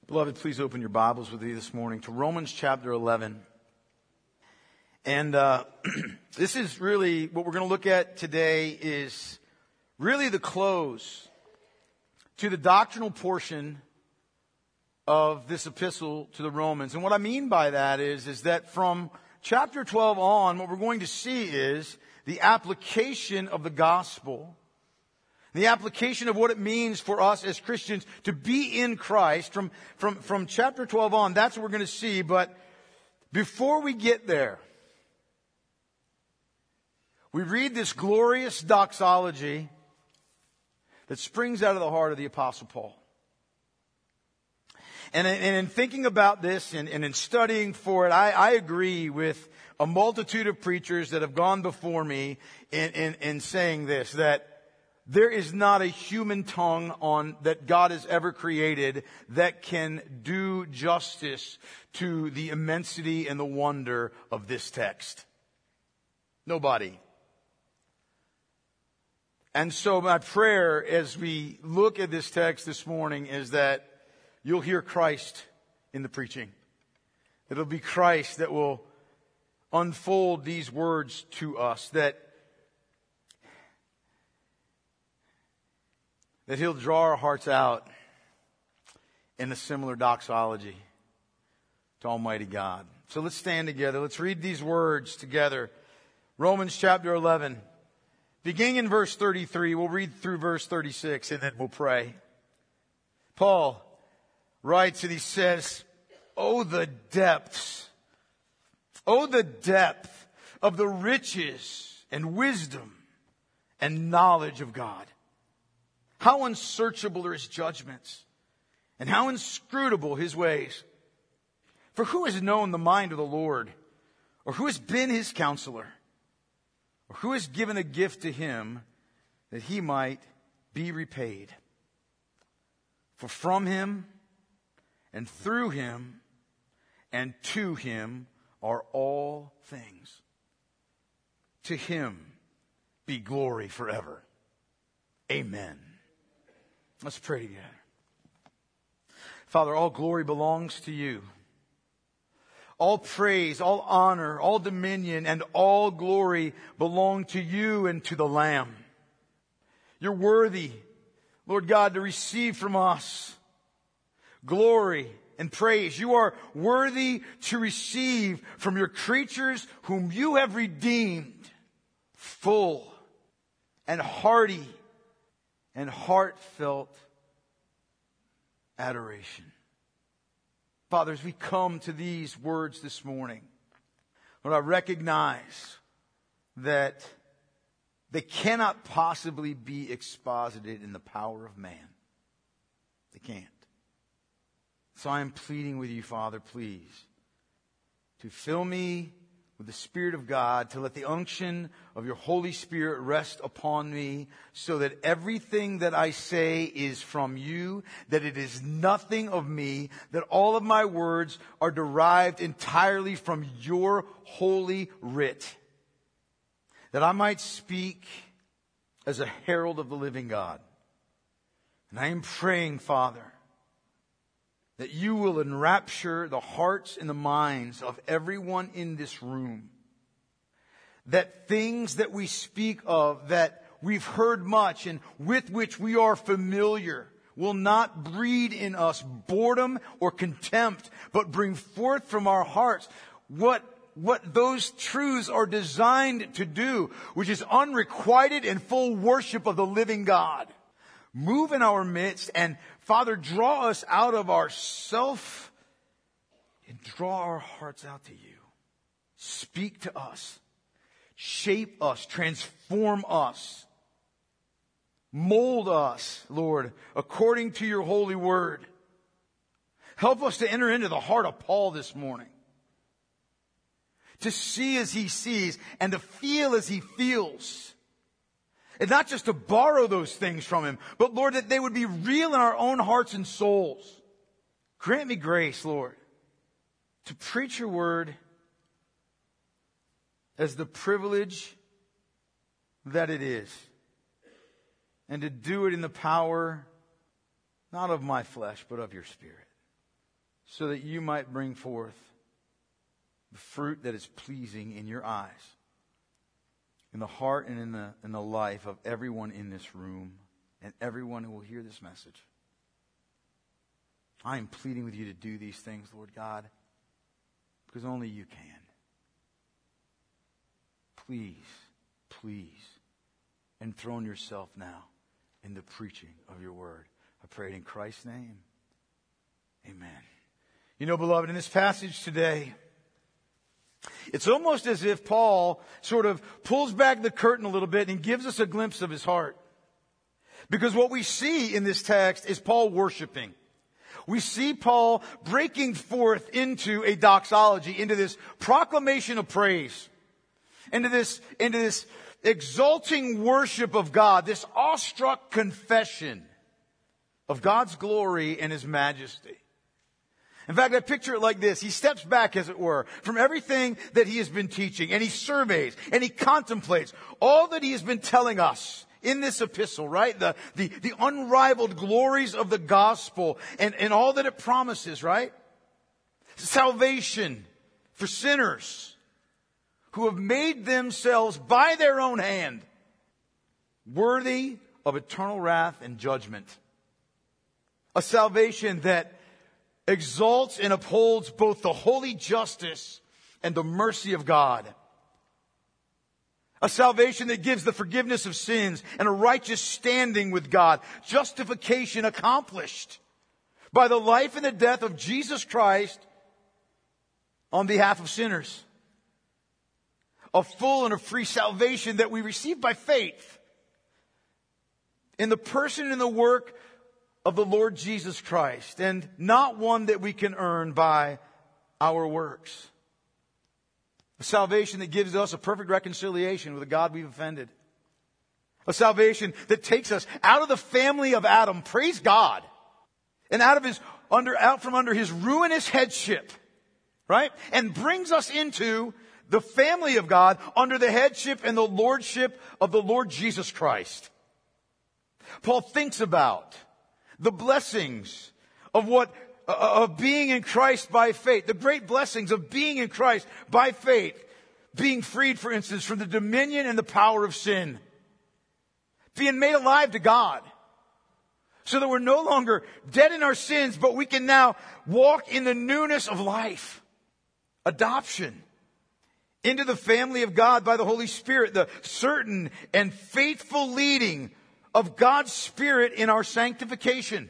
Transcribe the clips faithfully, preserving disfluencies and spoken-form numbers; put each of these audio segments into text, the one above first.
Beloved, please open your Bibles with me this morning to Romans chapter eleven. And uh, this is really, what we're going to look at today is really the close to the doctrinal portion of this epistle to the Romans. And what I mean by that is, is that from chapter twelve on, what we're going to see is the application of the gospel. The application of what it means for us as Christians to be in Christ from, from, from chapter twelve on. That's what we're going to see. But before we get there, we read this glorious doxology that springs out of the heart of the Apostle Paul. And, and in thinking about this and, and in studying for it, I, I agree with a multitude of preachers that have gone before me in, in, in saying this, that there is not a human tongue on that God has ever created that can do justice to the immensity and the wonder of this text. Nobody. And so my prayer as we look at this text this morning is that you'll hear Christ in the preaching. It'll be Christ that will unfold these words to us, that That He'll draw our hearts out in a similar doxology to Almighty God. So let's stand together. Let's read these words together. Romans chapter eleven. Beginning in verse thirty-three, we'll read through verse thirty-six and then we'll pray. Paul writes and he says, "Oh, the depths, oh, the depth of the riches and wisdom and knowledge of God. How unsearchable are His judgments, and how inscrutable His ways. For who has known the mind of the Lord, or who has been His counselor, or who has given a gift to Him that He might be repaid? For from Him, and through Him, and to Him are all things. To Him be glory forever. Amen." Let's pray together. Father, all glory belongs to You. All praise, all honor, all dominion, and all glory belong to You and to the Lamb. You're worthy, Lord God, to receive from us glory and praise. You are worthy to receive from Your creatures whom You have redeemed full and hearty and heartfelt adoration. Father, as we come to these words this morning, Lord, I recognize that they cannot possibly be exposited in the power of man. They can't. So I am pleading with You, Father, please, to fill me with the Spirit of God, to let the unction of Your Holy Spirit rest upon me so that everything that I say is from You, that it is nothing of me, that all of my words are derived entirely from Your holy writ, that I might speak as a herald of the living God. And I am praying, Father, that You will enrapture the hearts and the minds of everyone in this room. That things that we speak of, that we've heard much and with which we are familiar, will not breed in us boredom or contempt, but bring forth from our hearts what, what those truths are designed to do, which is unrequited and full worship of the living God. Move in our midst and, Father, draw us out of ourself and draw our hearts out to You. Speak to us. Shape us. Transform us. Mold us, Lord, according to Your holy word. Help us to enter into the heart of Paul this morning. To see as he sees and to feel as he feels. And not just to borrow those things from Him, but Lord, that they would be real in our own hearts and souls. Grant me grace, Lord, to preach Your word as the privilege that it is, and to do it in the power, not of my flesh, but of Your Spirit. so that you might bring forth the fruit that is pleasing in your eyes, in the heart and in the, in the life of everyone in this room and everyone who will hear this message. I am pleading with you to do these things, Lord God, because only you can. Please, please, enthrone yourself now in the preaching of your word. I pray it in Christ's name. Amen. You know, beloved, in this passage today, it's almost as if Paul sort of pulls back the curtain a little bit and gives us a glimpse of his heart. Because what we see in this text is Paul worshiping. We see Paul breaking forth into a doxology, into this proclamation of praise, into this, into this exalting worship of God, this awestruck confession of God's glory and His majesty. In fact, I picture it like this. He steps back, as it were, from everything that he has been teaching, and he surveys, and he contemplates all that he has been telling us in this epistle, right? The, the, the unrivaled glories of the gospel and, and all that it promises, right? Salvation for sinners who have made themselves by their own hand worthy of eternal wrath and judgment. A salvation that exalts and upholds both the holy justice and the mercy of God. A salvation that gives the forgiveness of sins and a righteous standing with God. Justification accomplished by the life and the death of Jesus Christ on behalf of sinners. A full and a free salvation that we receive by faith in the person and the work of the Lord Jesus Christ, and not one that we can earn by our works. A salvation that gives us a perfect reconciliation with the God we've offended. A salvation that takes us out of the family of Adam, praise God, and out of his under out from under his ruinous headship, right? And brings us into the family of God under the headship and the lordship of the Lord Jesus Christ. Paul thinks about the blessings of what of being in Christ by faith, the great blessings of being in Christ by faith, being freed, for instance, from the dominion and the power of sin, being made alive to God, so that we're no longer dead in our sins, but we can now walk in the newness of life. Adoption into the family of God by the Holy Spirit, the certain and faithful leading of God's Spirit in our sanctification.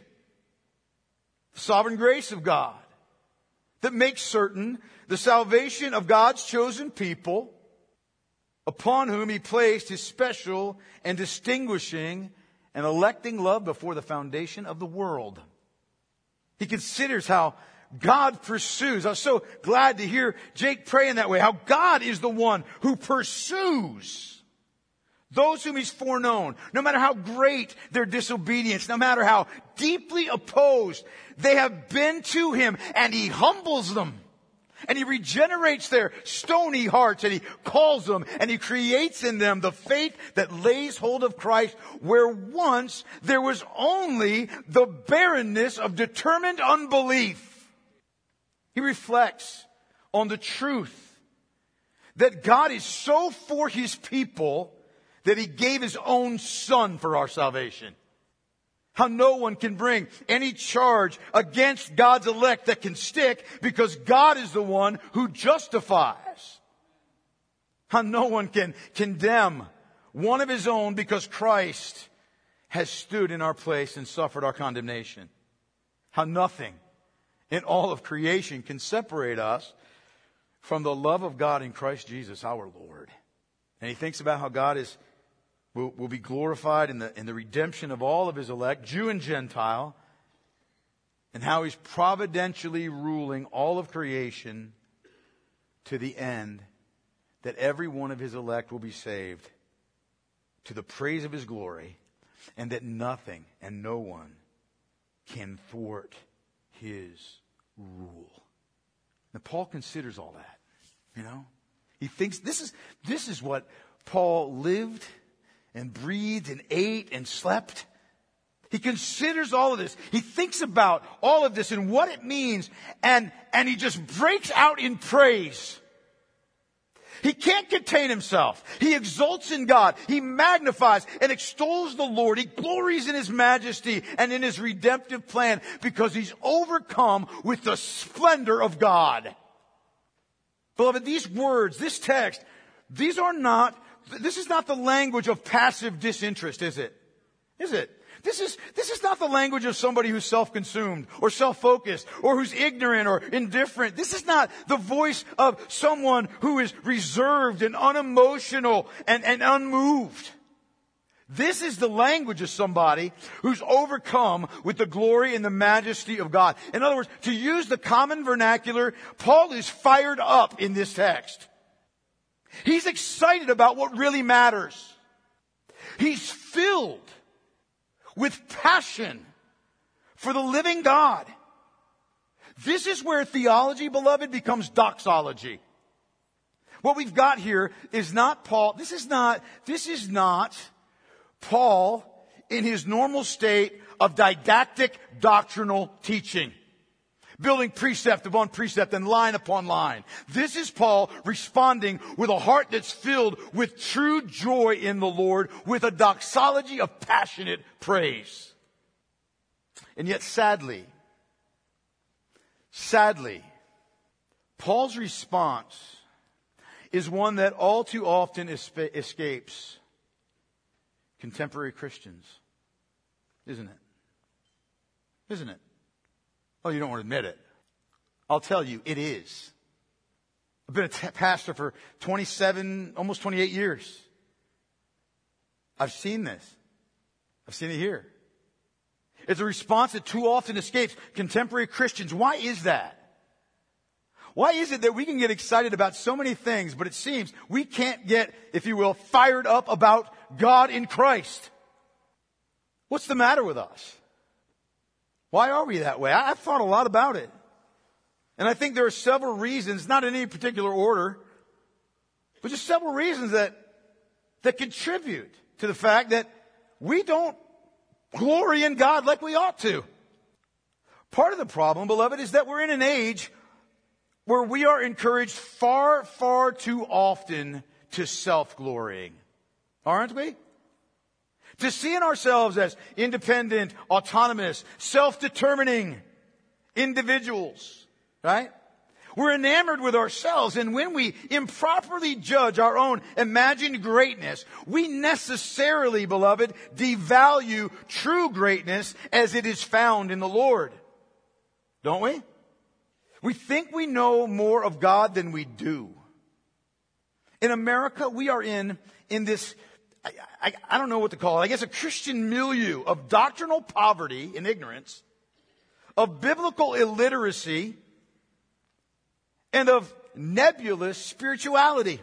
The sovereign grace of God that makes certain the salvation of God's chosen people, upon whom He placed His special and distinguishing and electing love before the foundation of the world. He considers how God pursues. I was so glad to hear Jake pray in that way. How God is the one who pursues those whom He's foreknown, no matter how great their disobedience, no matter how deeply opposed they have been to Him, and He humbles them, and He regenerates their stony hearts, and He calls them, and He creates in them the faith that lays hold of Christ, where once there was only the barrenness of determined unbelief. He reflects on the truth that God is so for His people that He gave His own Son for our salvation. How no one can bring any charge against God's elect that can stick, because God is the one who justifies. How no one can condemn one of His own, because Christ has stood in our place and suffered our condemnation. How nothing in all of creation can separate us from the love of God in Christ Jesus our Lord. And he thinks about how God is Will, will be glorified in the, in the redemption of all of His elect, Jew and Gentile, and how He's providentially ruling all of creation to the end that every one of His elect will be saved to the praise of His glory, and that nothing and no one can thwart His rule. Now, Paul considers all that, you know. He thinks this is, this is what Paul lived and breathed and ate and slept. He considers all of this. He thinks about all of this and what it means. And, and he just breaks out in praise. He can't contain himself. He exults in God. He magnifies and extols the Lord. He glories in His majesty and in His redemptive plan because he's overcome with the splendor of God. Beloved, these words, this text, these are not, this is not the language of passive disinterest, is it? Is it? This is, this is not the language of somebody who's self-consumed or self-focused or who's ignorant or indifferent. This is not the voice of someone who is reserved and unemotional and, and unmoved. This is the language of somebody who's overcome with the glory and the majesty of God. In other words, to use the common vernacular, Paul is fired up in this text. He's excited about what really matters. He's filled with passion for the living God. This is where theology, beloved, becomes doxology. What we've got here is not Paul, this is not, this is not Paul in his normal state of didactic doctrinal teaching, building precept upon precept and line upon line. This is Paul responding with a heart that's filled with true joy in the Lord, with a doxology of passionate praise. And yet sadly, sadly, Paul's response is one that all too often espa- escapes contemporary Christians. Isn't it? Isn't it? Oh, you don't want to admit it. I'll tell you, it is. I've been a t- pastor for twenty-seven, almost twenty-eight years. I've seen this. I've seen it here. It's a response that too often escapes contemporary Christians. Why is that? Why is it that we can get excited about so many things, but it seems we can't get, if you will, fired up about God in Christ? What's the matter with us? Why are we that way? I, I've thought a lot about it. And I think there are several reasons, not in any particular order, but just several reasons that, that contribute to the fact that we don't glory in God like we ought to. Part of the problem, beloved, is that we're in an age where we are encouraged far, far too often to self-glorying. Aren't we? To seeing ourselves as independent, autonomous, self-determining individuals, right? We're enamored with ourselves, and when we improperly judge our own imagined greatness, we necessarily, beloved, devalue true greatness as it is found in the Lord. Don't we? We think we know more of God than we do. In America, we are in, in this I, I, I don't know what to call it. I guess a Christian milieu of doctrinal poverty and ignorance, of biblical illiteracy, and of nebulous spirituality.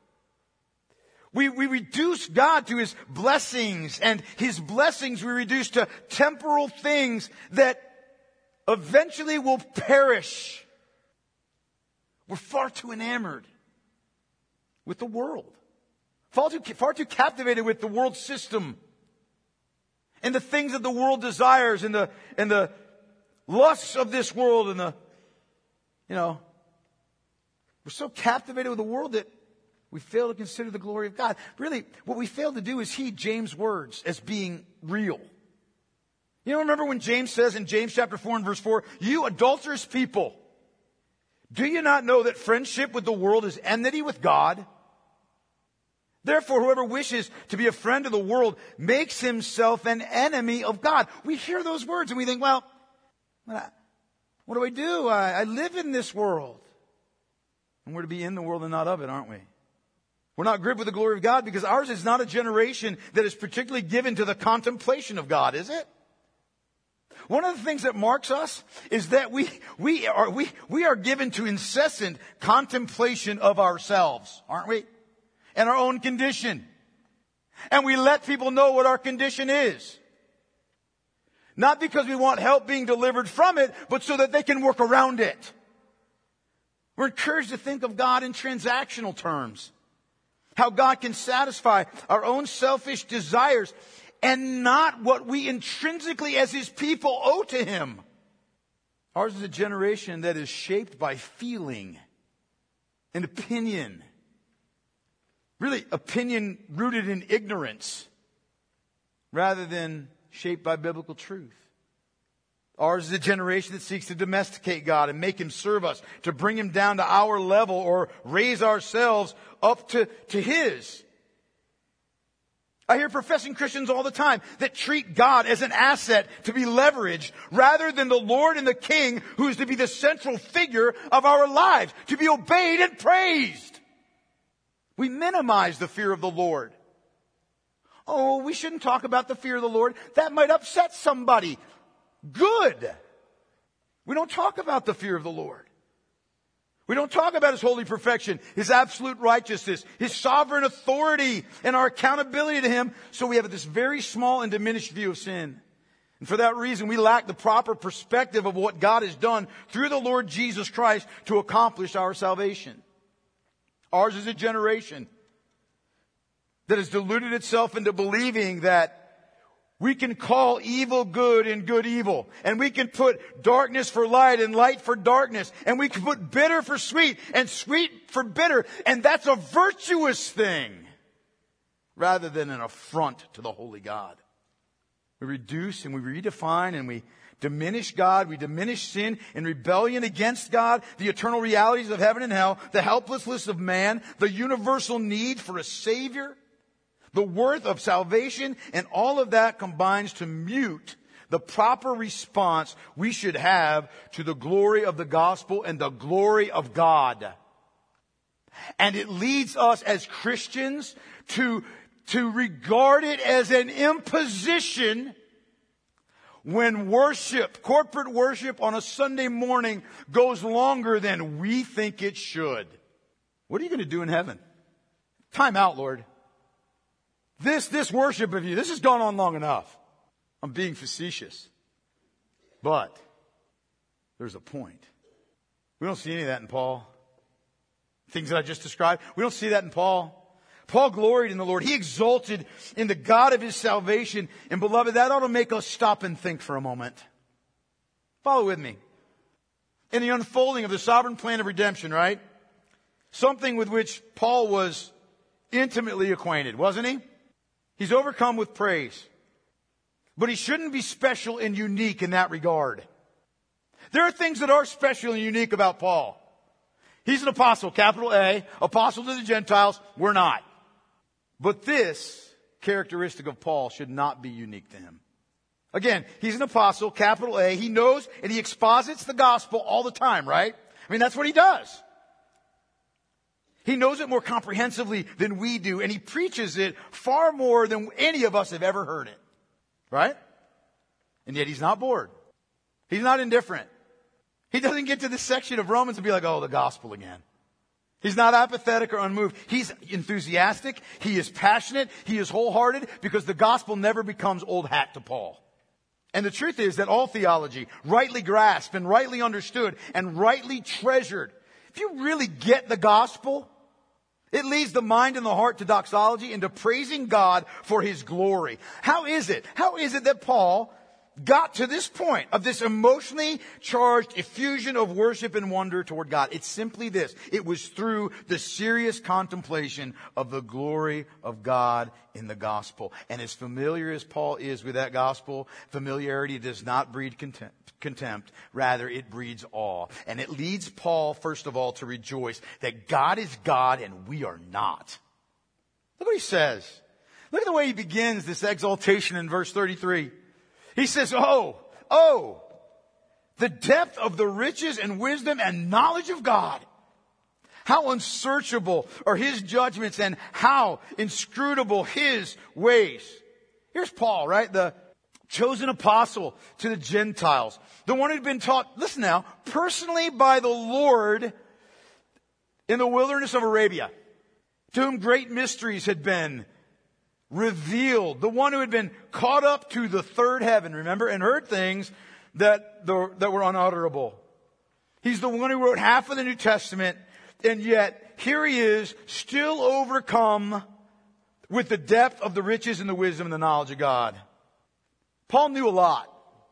We, we reduce God to His blessings, and His blessings we reduce to temporal things that eventually will perish. We're far too enamored with the world. Far too, far too captivated with the world system and the things that the world desires and the, and the lusts of this world and the, you know, we're so captivated with the world that we fail to consider the glory of God. Really, what we fail to do is heed James' words as being real. You know, remember when James says in James chapter four and verse four, you adulterous people, do you not know that friendship with the world is enmity with God? Therefore, whoever wishes to be a friend of the world makes himself an enemy of God. We hear those words and we think, well, what do I do? I, I live in this world. And we're to be in the world and not of it, aren't we? We're not gripped with the glory of God because ours is not a generation that is particularly given to the contemplation of God, is it? One of the things that marks us is that we, we are, we, we are given to incessant contemplation of ourselves, aren't we? And our own condition. And we let people know what our condition is. Not because we want help being delivered from it, but so that they can work around it. We're encouraged to think of God in transactional terms. How God can satisfy our own selfish desires. and not what we intrinsically as his people owe to him. Ours is a generation that is shaped by feeling and opinion. Really, opinion rooted in ignorance rather than shaped by biblical truth. Ours is a generation that seeks to domesticate God and make him serve us, to bring him down to our level or raise ourselves up to, to his. I hear professing Christians all the time that treat God as an asset to be leveraged rather than the Lord and the King who is to be the central figure of our lives, to be obeyed and praised. We minimize the fear of the Lord. Oh, we shouldn't talk about the fear of the Lord. That might upset somebody. Good. We don't talk about the fear of the Lord. We don't talk about his holy perfection, his absolute righteousness, his sovereign authority, and our accountability to him. So we have this very small and diminished view of sin. And for that reason, we lack the proper perspective of what God has done through the Lord Jesus Christ to accomplish our salvation. Ours is a generation that has deluded itself into believing that we can call evil good and good evil. And we can put darkness for light and light for darkness. And we can put bitter for sweet and sweet for bitter. And that's a virtuous thing rather than an affront to the holy God. We reduce and we redefine and we diminish God. We diminish sin in rebellion against God, the eternal realities of heaven and hell, the helplessness of man, the universal need for a Savior, the worth of salvation, and all of that combines to mute the proper response we should have to the glory of the gospel and the glory of God. And it leads us as Christians to, to regard it as an imposition when worship, corporate worship on a Sunday morning goes longer than we think it should. What are you going to do in heaven? Time out, Lord. This, this worship of you, this has gone on long enough. I'm being facetious. But there's a point. We don't see any of that in Paul. Things that I just described, we don't see that in Paul. Paul gloried in the Lord. He exulted in the God of his salvation. And beloved, that ought to make us stop and think for a moment. Follow with me. In the unfolding of the sovereign plan of redemption, right? Something with which Paul was intimately acquainted, wasn't he? He's overcome with praise. But he shouldn't be special and unique in that regard. There are things that are special and unique about Paul. He's an apostle, capital A, apostle to the Gentiles. We're not. But this characteristic of Paul should not be unique to him. Again, he's an apostle, capital A. He knows and he exposits the gospel all the time, right? I mean, that's what he does. He knows it more comprehensively than we do, and he preaches it far more than any of us have ever heard it. Right? And yet he's not bored. He's not indifferent. He doesn't get to this section of Romans and be like, oh, the gospel again. He's not apathetic or unmoved. He's enthusiastic. He is passionate. He is wholehearted because the gospel never becomes old hat to Paul. And the truth is that all theology, rightly grasped and rightly understood and rightly treasured, if you really get the gospel, it leads the mind and the heart to doxology and to praising God for his glory. How is it? How is it that Paul got to this point of this emotionally charged effusion of worship and wonder toward God? It's simply this. It was through the serious contemplation of the glory of God in the gospel. And as familiar as Paul is with that gospel, familiarity does not breed contempt. Contempt. Rather, it breeds awe. And it leads Paul, first of all, to rejoice that God is God and we are not. Look what he says. Look at the way he begins this exaltation in verse thirty-three. He says, oh, oh, the depth of the riches and wisdom and knowledge of God. How unsearchable are his judgments and how inscrutable his ways. Here's Paul, right? The chosen apostle to the Gentiles. The one who'd been taught, listen now, personally by the Lord in the wilderness of Arabia, to whom great mysteries had been revealed. The one who had been caught up to the third heaven, remember, and heard things that, the, that were unutterable. He's the one who wrote half of the New Testament, and yet here he is, still overcome with the depth of the riches and the wisdom and the knowledge of God. Paul knew a lot.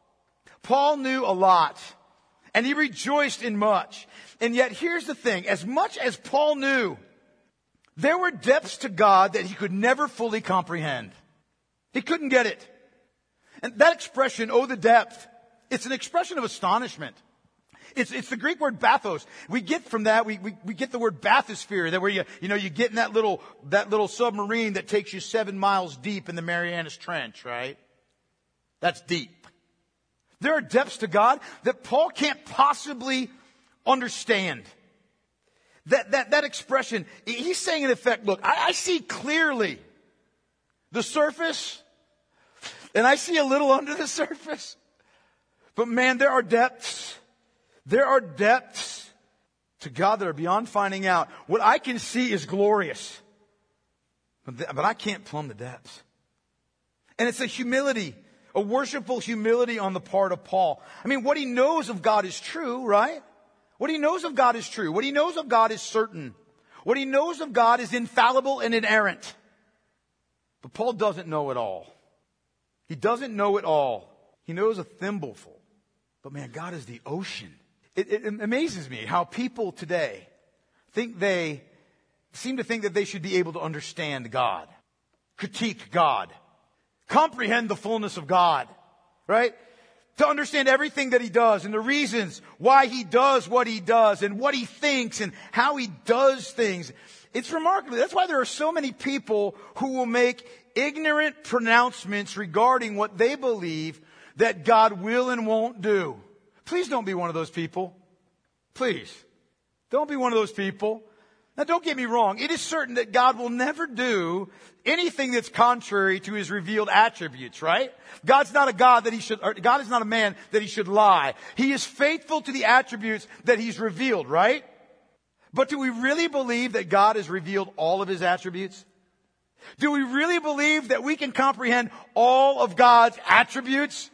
Paul knew a lot. And he rejoiced in much. And yet here's the thing. As much as Paul knew, there were depths to God that he could never fully comprehend. He couldn't get it. And that expression, oh, the depth, it's an expression of astonishment. It's, it's the Greek word bathos. We get from that, we, we, we get the word bathysphere, that where you, you know, you get in that little, that little submarine that takes you seven miles deep in the Marianas Trench, right? That's deep. There are depths to God that Paul can't possibly understand. That, that, that expression, he's saying in effect, look, I, I see clearly the surface, and I see a little under the surface. But man, there are depths. There are depths to God that are beyond finding out. What I can see is glorious. But, th- but I can't plumb the depths. And it's a humility, a worshipful humility on the part of Paul. I mean, what he knows of God is true, right? What he knows of God is true. What he knows of God is certain. What he knows of God is infallible and inerrant. But Paul doesn't know it all. He doesn't know it all. He knows a thimbleful. But man, God is the ocean. It, it amazes me how people today think they seem to think that they should be able to understand God, critique God, comprehend the fullness of God, right? To understand everything that he does and the reasons why he does what he does and what he thinks and how he does things. It's remarkable. That's why there are so many people who will make ignorant pronouncements regarding what they believe that God will and won't do. Please don't be one of those people. Please. Don't be one of those people. Now don't get me wrong. It is certain that God will never do anything that's contrary to his revealed attributes, right? God's not a God that he should, or God is not a man that he should lie. He is faithful to the attributes that he's revealed, right? But do we really believe that God has revealed all of his attributes? Do we really believe that we can comprehend all of God's attributes?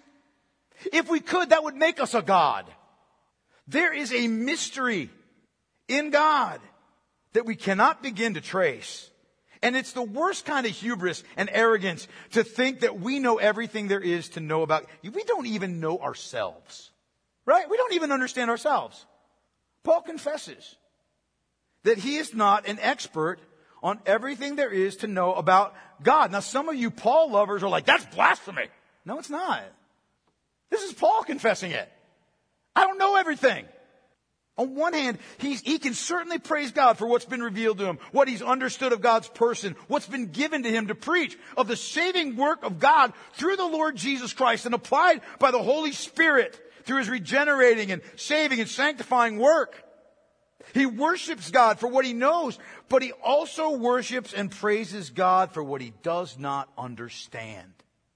If we could, that would make us a God. There is a mystery in God that we cannot begin to trace. And it's the worst kind of hubris and arrogance to think that we know everything there is to know about. We don't even know ourselves. Right? We don't even understand ourselves. Paul confesses that he is not an expert on everything there is to know about God. Now, some of you Paul lovers are like, that's blasphemy. No, it's not. This is Paul confessing it. I don't know everything. On one hand, he's, he can certainly praise God for what's been revealed to him, what he's understood of God's person, what's been given to him to preach of the saving work of God through the Lord Jesus Christ and applied by the Holy Spirit through his regenerating and saving and sanctifying work. He worships God for what he knows, but he also worships and praises God for what he does not understand.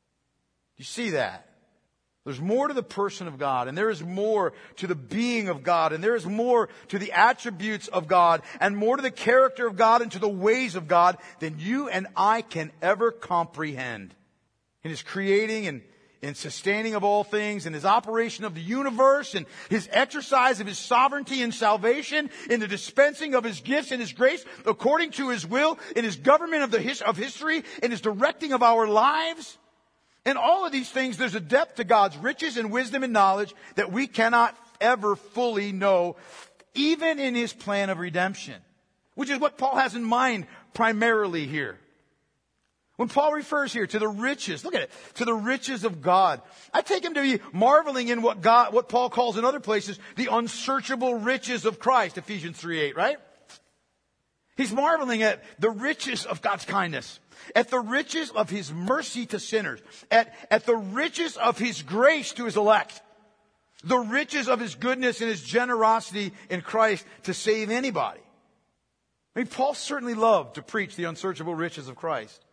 You see that? There's more to the person of God, and there is more to the being of God, and there is more to the attributes of God, and more to the character of God and to the ways of God than you and I can ever comprehend. In his creating and in sustaining of all things, in his operation of the universe, and his exercise of his sovereignty and salvation, in the dispensing of his gifts and his grace according to his will, in his government of the his, of history, in his directing of our lives. In all of these things, there's a depth to God's riches and wisdom and knowledge that we cannot ever fully know, even in his plan of redemption, which is what Paul has in mind primarily here. When Paul refers here to the riches, look at it, to the riches of God, I take him to be marveling in what God, what Paul calls in other places, the unsearchable riches of Christ, Ephesians three eight, right? He's marveling at the riches of God's kindness, at the riches of his mercy to sinners, at, at the riches of his grace to his elect, the riches of his goodness and his generosity in Christ to save anybody. I mean, Paul certainly loved to preach the unsearchable riches of Christ.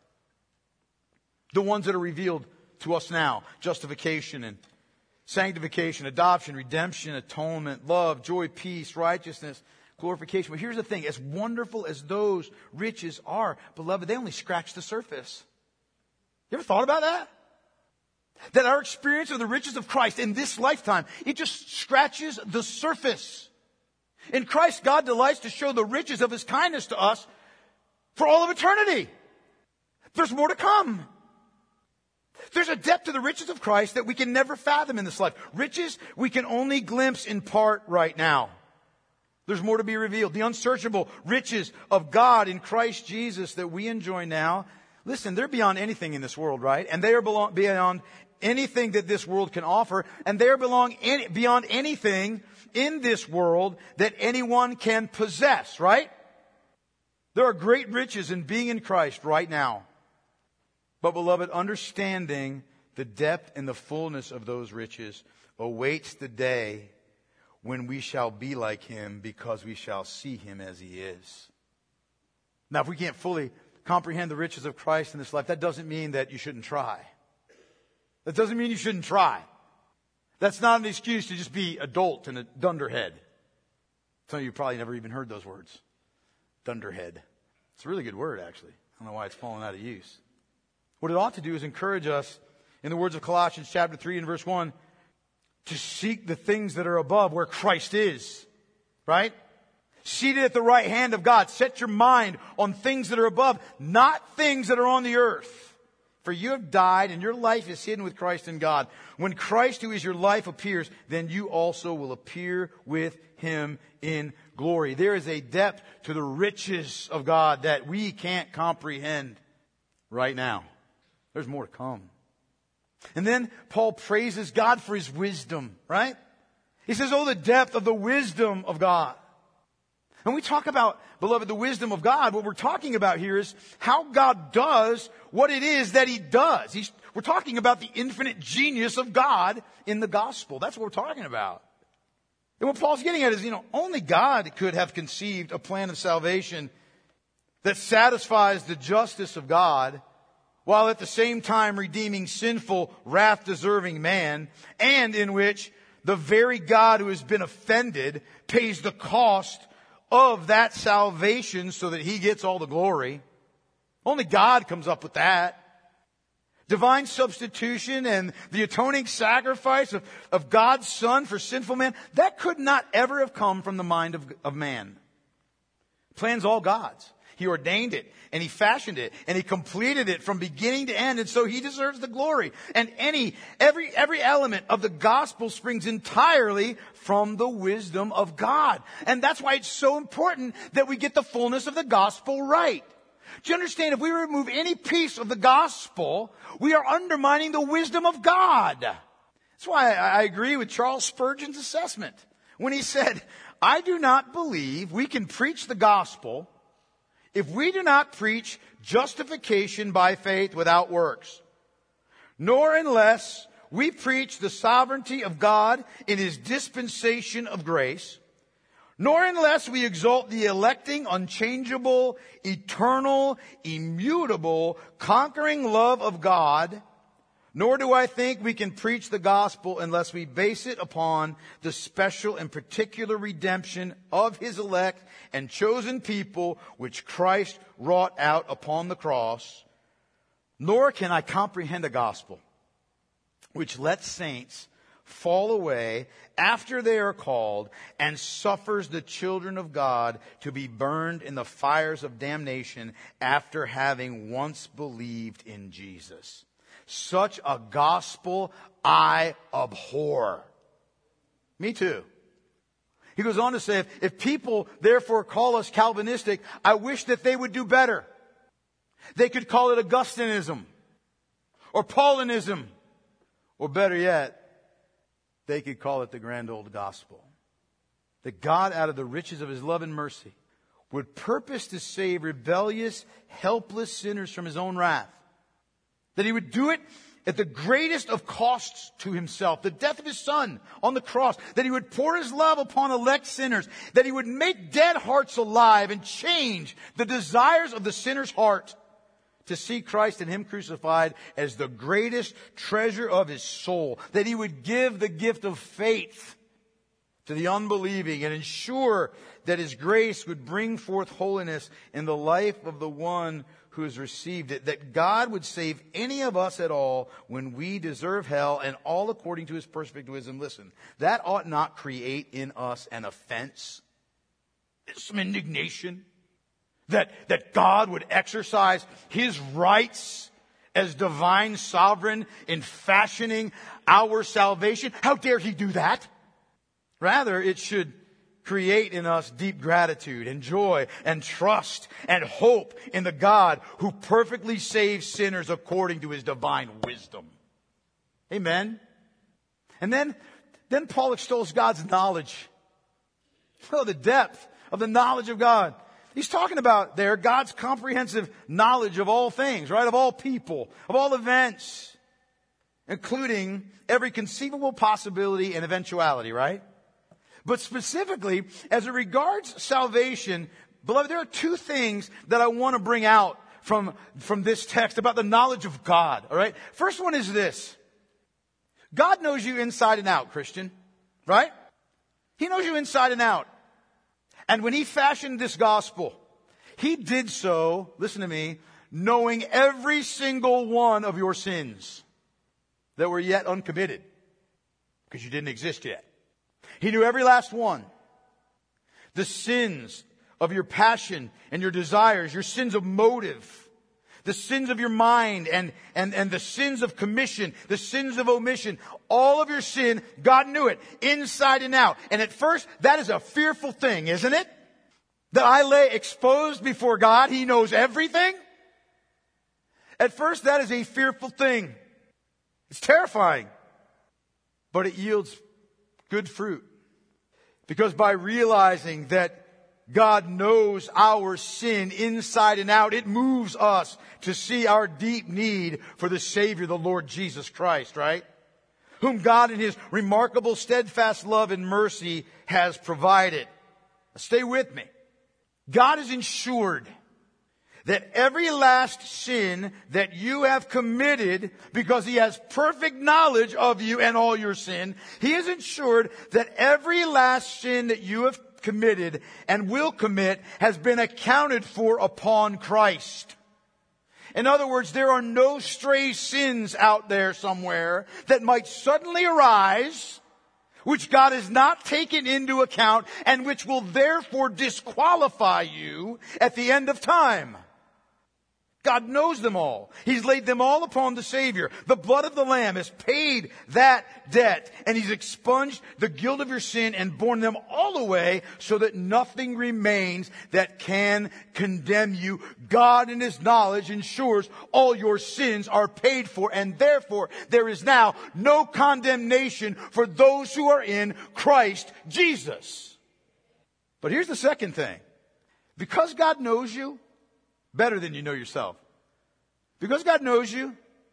The ones that are revealed to us now, justification and sanctification, adoption, redemption, atonement, love, joy, peace, righteousness, glorification. But here's the thing, as wonderful as those riches are, beloved, they only scratch the surface. You ever thought about that? That our experience of the riches of Christ in this lifetime, it just scratches the surface. In Christ, God delights to show the riches of his kindness to us for all of eternity. There's more to come. There's a depth to the riches of Christ that we can never fathom in this life. Riches we can only glimpse in part right now. There's more to be revealed. The unsearchable riches of God in Christ Jesus that we enjoy now, listen, they're beyond anything in this world, right? And they are belong, beyond anything that this world can offer. And they are belong any, beyond anything in this world that anyone can possess, right? There are great riches in being in Christ right now. But beloved, understanding the depth and the fullness of those riches awaits the day when we shall be like Him, because we shall see Him as He is. Now, if we can't fully comprehend the riches of Christ in this life, that doesn't mean that you shouldn't try. That doesn't mean you shouldn't try. That's not an excuse to just be adult and a dunderhead. Some of you probably never even heard those words. Dunderhead. It's a really good word, actually. I don't know why it's fallen out of use. What it ought to do is encourage us, in the words of Colossians chapter three and verse one, to seek the things that are above where Christ is. Right? Seated at the right hand of God. Set your mind on things that are above, not things that are on the earth. For you have died and your life is hidden with Christ in God. When Christ, who is your life, appears, then you also will appear with Him in glory. There is a depth to the riches of God that we can't comprehend right now. There's more to come. And then Paul praises God for His wisdom, right? He says, oh, the depth of the wisdom of God. When we talk about, beloved, the wisdom of God, what we're talking about here is how God does what it is that He does. He's, we're talking about the infinite genius of God in the gospel. That's what we're talking about. And what Paul's getting at is, you know, only God could have conceived a plan of salvation that satisfies the justice of God, while at the same time redeeming sinful, wrath-deserving man, and in which the very God who has been offended pays the cost of that salvation so that He gets all the glory. Only God comes up with that. Divine substitution and the atoning sacrifice of, of God's Son for sinful man, that could not ever have come from the mind of, of man. Plan's all God's. He ordained it, and He fashioned it, and He completed it from beginning to end, and so He deserves the glory. And any, every, every element of the gospel springs entirely from the wisdom of God. And that's why it's so important that we get the fullness of the gospel right. Do you understand? If we remove any piece of the gospel, we are undermining the wisdom of God. That's why I agree with Charles Spurgeon's assessment when he said, I do not believe we can preach the gospel if we do not preach justification by faith without works, nor unless we preach the sovereignty of God in His dispensation of grace, nor unless we exalt the electing, unchangeable, eternal, immutable, conquering love of God, nor do I think we can preach the gospel unless we base it upon the special and particular redemption of His elect and chosen people which Christ wrought out upon the cross. Nor can I comprehend a gospel which lets saints fall away after they are called and suffers the children of God to be burned in the fires of damnation after having once believed in Jesus. Such a gospel I abhor. Me too. He goes on to say, if, if people therefore call us Calvinistic, I wish that they would do better. They could call it Augustinism or Paulinism, or better yet, they could call it the grand old gospel. That God, out of the riches of His love and mercy, would purpose to save rebellious, helpless sinners from His own wrath. That He would do it at the greatest of costs to Himself, the death of His Son on the cross. That He would pour His love upon elect sinners. That He would make dead hearts alive and change the desires of the sinner's heart to see Christ and Him crucified as the greatest treasure of his soul. That He would give the gift of faith to the unbelieving and ensure that His grace would bring forth holiness in the life of the one who has received it. That God would save any of us at all when we deserve hell, and all according to His perfect wisdom. Listen, that ought not create in us an offense, some indignation. That, that God would exercise His rights as divine sovereign in fashioning our salvation? How dare He do that? Rather, it should create in us deep gratitude and joy and trust and hope in the God who perfectly saves sinners according to His divine wisdom. Amen. And then, then Paul extols God's knowledge. Oh, the depth of the knowledge of God. He's talking about there God's comprehensive knowledge of all things, right? Of all people, of all events, including every conceivable possibility and eventuality, right? But specifically, as it regards salvation, beloved, there are two things that I want to bring out from, from this text about the knowledge of God, all right? First one is this. God knows you inside and out, Christian, right? He knows you inside and out. And when He fashioned this gospel, He did so, listen to me, knowing every single one of your sins that were yet uncommitted, because you didn't exist yet. He knew every last one. The sins of your passion and your desires, your sins of motive, the sins of your mind and, and, and the sins of commission, the sins of omission, all of your sin, God knew it inside and out. And at first, that is a fearful thing, isn't it? That I lay exposed before God. He knows everything. At first, that is a fearful thing. It's terrifying. But it yields good fruit. Because by realizing that God knows our sin inside and out, it moves us to see our deep need for the Savior, the Lord Jesus Christ, right? Whom God in His remarkable steadfast love and mercy has provided. Stay with me. God has ensured that every last sin that you have committed, because He has perfect knowledge of you and all your sin, He has ensured that every last sin that you have committed and will commit has been accounted for upon Christ. In other words, there are no stray sins out there somewhere that might suddenly arise, which God has not taken into account and which will therefore disqualify you at the end of time. God knows them all. He's laid them all upon the Savior. The blood of the Lamb has paid that debt, and He's expunged the guilt of your sin and borne them all away so that nothing remains that can condemn you. God in His knowledge ensures all your sins are paid for, and therefore there is now no condemnation for those who are in Christ Jesus. But here's the second thing. Because God knows you better than you know yourself. Because God knows you,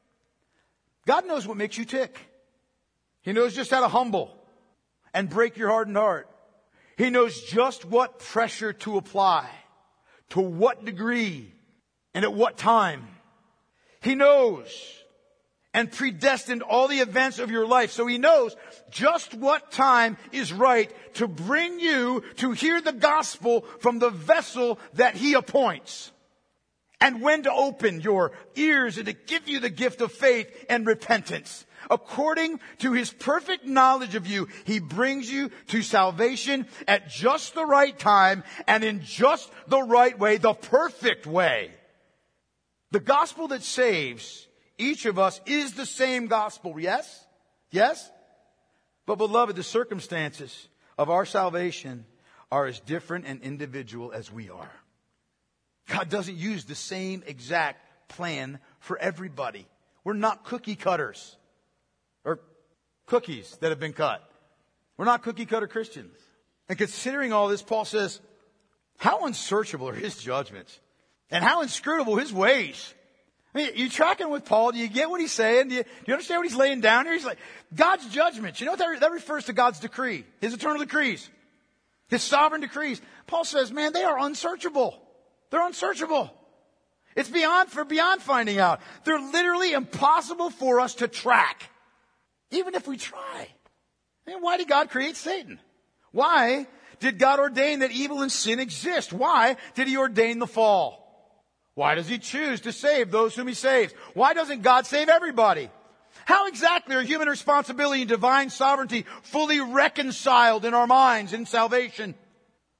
God knows what makes you tick. He knows just how to humble and break your hardened heart. He knows just what pressure to apply, to what degree, and at what time. He knows and predestined all the events of your life. So He knows just what time is right to bring you to hear the gospel from the vessel that He appoints. And when to open your ears and to give you the gift of faith and repentance. According to His perfect knowledge of you, He brings you to salvation at just the right time and in just the right way, the perfect way. The gospel that saves each of us is the same gospel, yes? Yes? But beloved, the circumstances of our salvation are as different and individual as we are. God doesn't use the same exact plan for everybody. We're not cookie cutters or cookies that have been cut. We're not cookie cutter Christians. And considering all this, Paul says, how unsearchable are His judgments and how inscrutable His ways. I mean, you tracking with Paul? Do you get what he's saying? Do you, do you understand what he's laying down here? He's like, God's judgments. You know what that, that refers to? God's decree, His eternal decrees, His sovereign decrees. Paul says, man, they are unsearchable. They're unsearchable. It's beyond, for beyond finding out. They're literally impossible for us to track, even if we try. I mean, why did God create Satan? Why did God ordain that evil and sin exist? Why did He ordain the fall? Why does He choose to save those whom He saves? Why doesn't God save everybody? How exactly are human responsibility and divine sovereignty fully reconciled in our minds in salvation?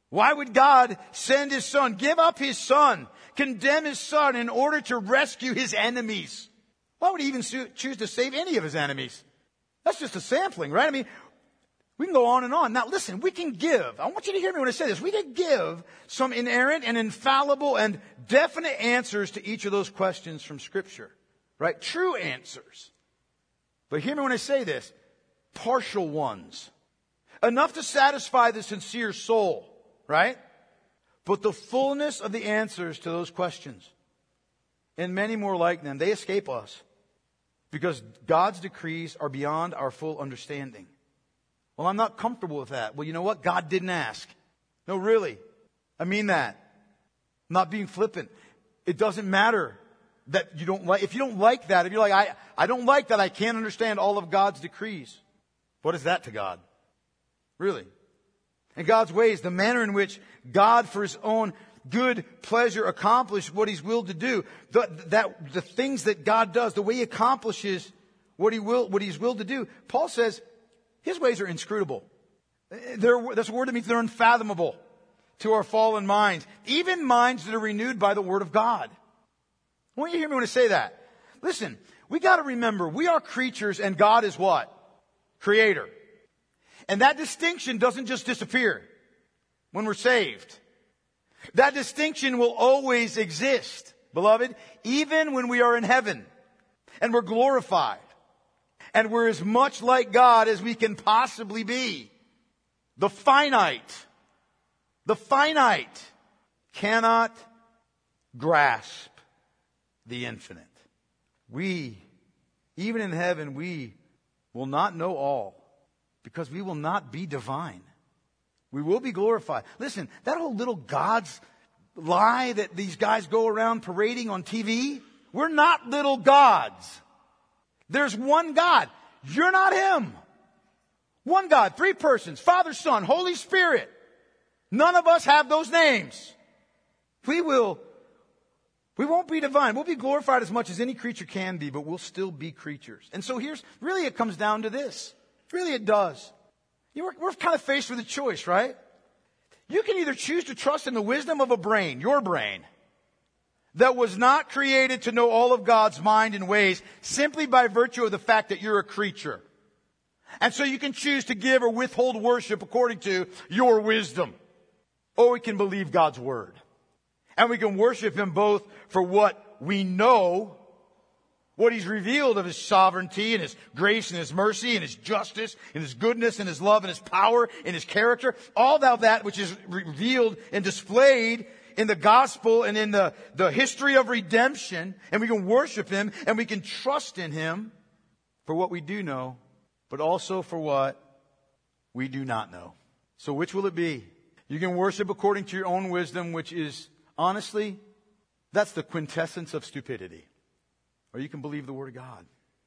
Why would God send his son, give up his son, condemn his son in order to rescue his enemies? Why would he even choose to save any of his enemies? That's just a sampling, right? I mean, we can go on and on. Now listen, we can give. I want you to hear me when I say this. We can give some inerrant and infallible and definite answers to each of those questions from Scripture, right? True answers. But hear me when I say this. Partial ones. Enough to satisfy the sincere soul, right? But the fullness of the answers to those questions, and many more like them, they escape us because God's decrees are beyond our full understanding. Well, I'm not comfortable with that. Well, you know what? God didn't ask. No, really. I mean that. I'm not being flippant. It doesn't matter that you don't like, if you don't like that, if you're like, I, I don't like that, I can't understand all of God's decrees. What is that to God? Really? And God's ways, the manner in which God, for his own good pleasure, accomplished what he's willed to do, the, that, the things that God does, the way he accomplishes what he will, what he's willed to do. Paul says, his ways are inscrutable. They're, that's a word that means they're unfathomable to our fallen minds. Even minds that are renewed by the word of God. I want you to hear me when I say that. Listen, we got to remember, we are creatures and God is what? Creator. And that distinction doesn't just disappear when we're saved. That distinction will always exist, beloved, even when we are in heaven and we're glorified. And we're as much like God as we can possibly be. The finite, the finite cannot grasp the infinite. We, even in heaven, we will not know all because we will not be divine. We will be glorified. Listen, that whole little God's lie that these guys go around parading on T V, we're not little gods. There's one God. You're not him. One God, three persons, Father, Son, Holy Spirit. None of us have those names. We will, we won't be divine. We'll be glorified as much as any creature can be, but we'll still be creatures. And so here's, really it comes down to this. Really it does. You know, we're, we're kind of faced with a choice, right? You can either choose to trust in the wisdom of a brain, your brain, that was not created to know all of God's mind and ways simply by virtue of the fact that you're a creature. And so you can choose to give or withhold worship according to your wisdom. Or we can believe God's word. And we can worship him both for what we know, what he's revealed of his sovereignty and his grace and his mercy and his justice and his goodness and his love and his power and his character. All of that which is revealed and displayed in the gospel and in the, the history of redemption. And we can worship him and we can trust in him for what we do know, but also for what we do not know. So which will it be? You can worship according to your own wisdom, which is, honestly, that's the quintessence of stupidity. Or you can believe the word of God.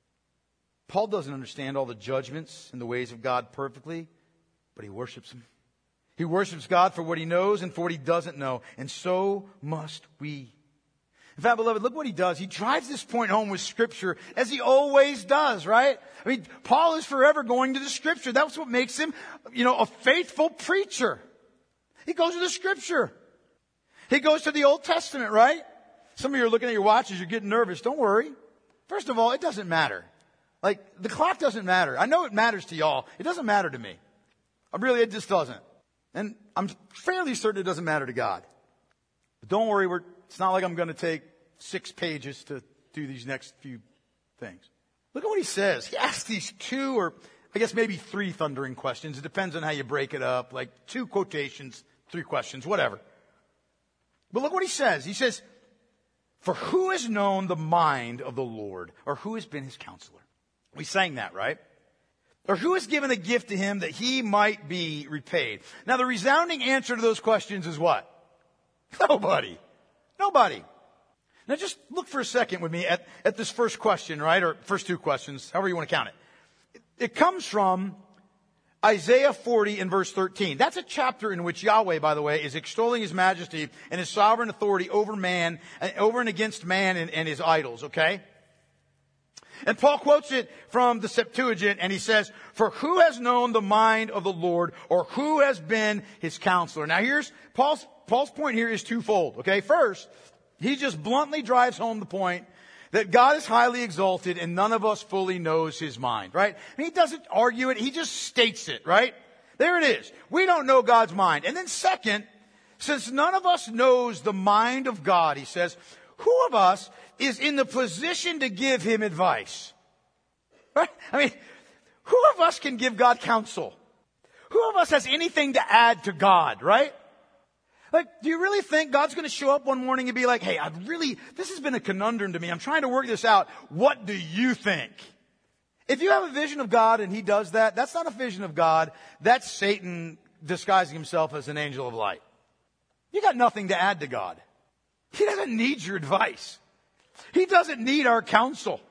Paul doesn't understand all the judgments and the ways of God perfectly, but he worships him. He worships God for what he knows and for what he doesn't know. And so must we. In fact, beloved, look what he does. He drives this point home with Scripture, as he always does, right? I mean, Paul is forever going to the Scripture. That's what makes him, you know, a faithful preacher. He goes to the Scripture. He goes to the Old Testament, right? Some of you are looking at your watches, you're getting nervous. Don't worry. First of all, it doesn't matter. Like, the clock doesn't matter. I know it matters to y'all. It doesn't matter to me. Really, it just doesn't. And I'm fairly certain it doesn't matter to God. But don't worry, we're, it's not like I'm going to take six pages to do these next few things. Look at what he says. He asks these two or I guess maybe three thundering questions. It depends on how you break it up. Like two quotations, three questions, whatever. But look what he says. He says, for who has known the mind of the Lord, or who has been his counselor? We sang that, right? Or who has given a gift to him that he might be repaid? Now the resounding answer to those questions is what? Nobody. Nobody. Now just look for a second with me at, at this first question, right? Or first two questions, however you want to count it. It, it comes from Isaiah forty and verse thirteen. That's a chapter in which Yahweh, by the way, is extolling his majesty and his sovereign authority over man, over and against man and, and his idols, okay? And Paul quotes it from the Septuagint, and he says, "For who has known the mind of the Lord, or who has been his counselor?" Now here's, Paul's, Paul's point here is twofold, okay? First, he just bluntly drives home the point that God is highly exalted and none of us fully knows his mind, right? And he doesn't argue it, he just states it, right? There it is. We don't know God's mind. And then second, since none of us knows the mind of God, he says, who of us is in the position to give him advice? Right? I mean, who of us can give God counsel? Who of us has anything to add to God, right? Like, do you really think God's going to show up one morning and be like, "Hey, I've really, this has been a conundrum to me. I'm trying to work this out. What do you think?" If you have a vision of God and he does that, that's not a vision of God. That's Satan disguising himself as an angel of light. You got nothing to add to God. He doesn't need your advice. He doesn't need our counsel.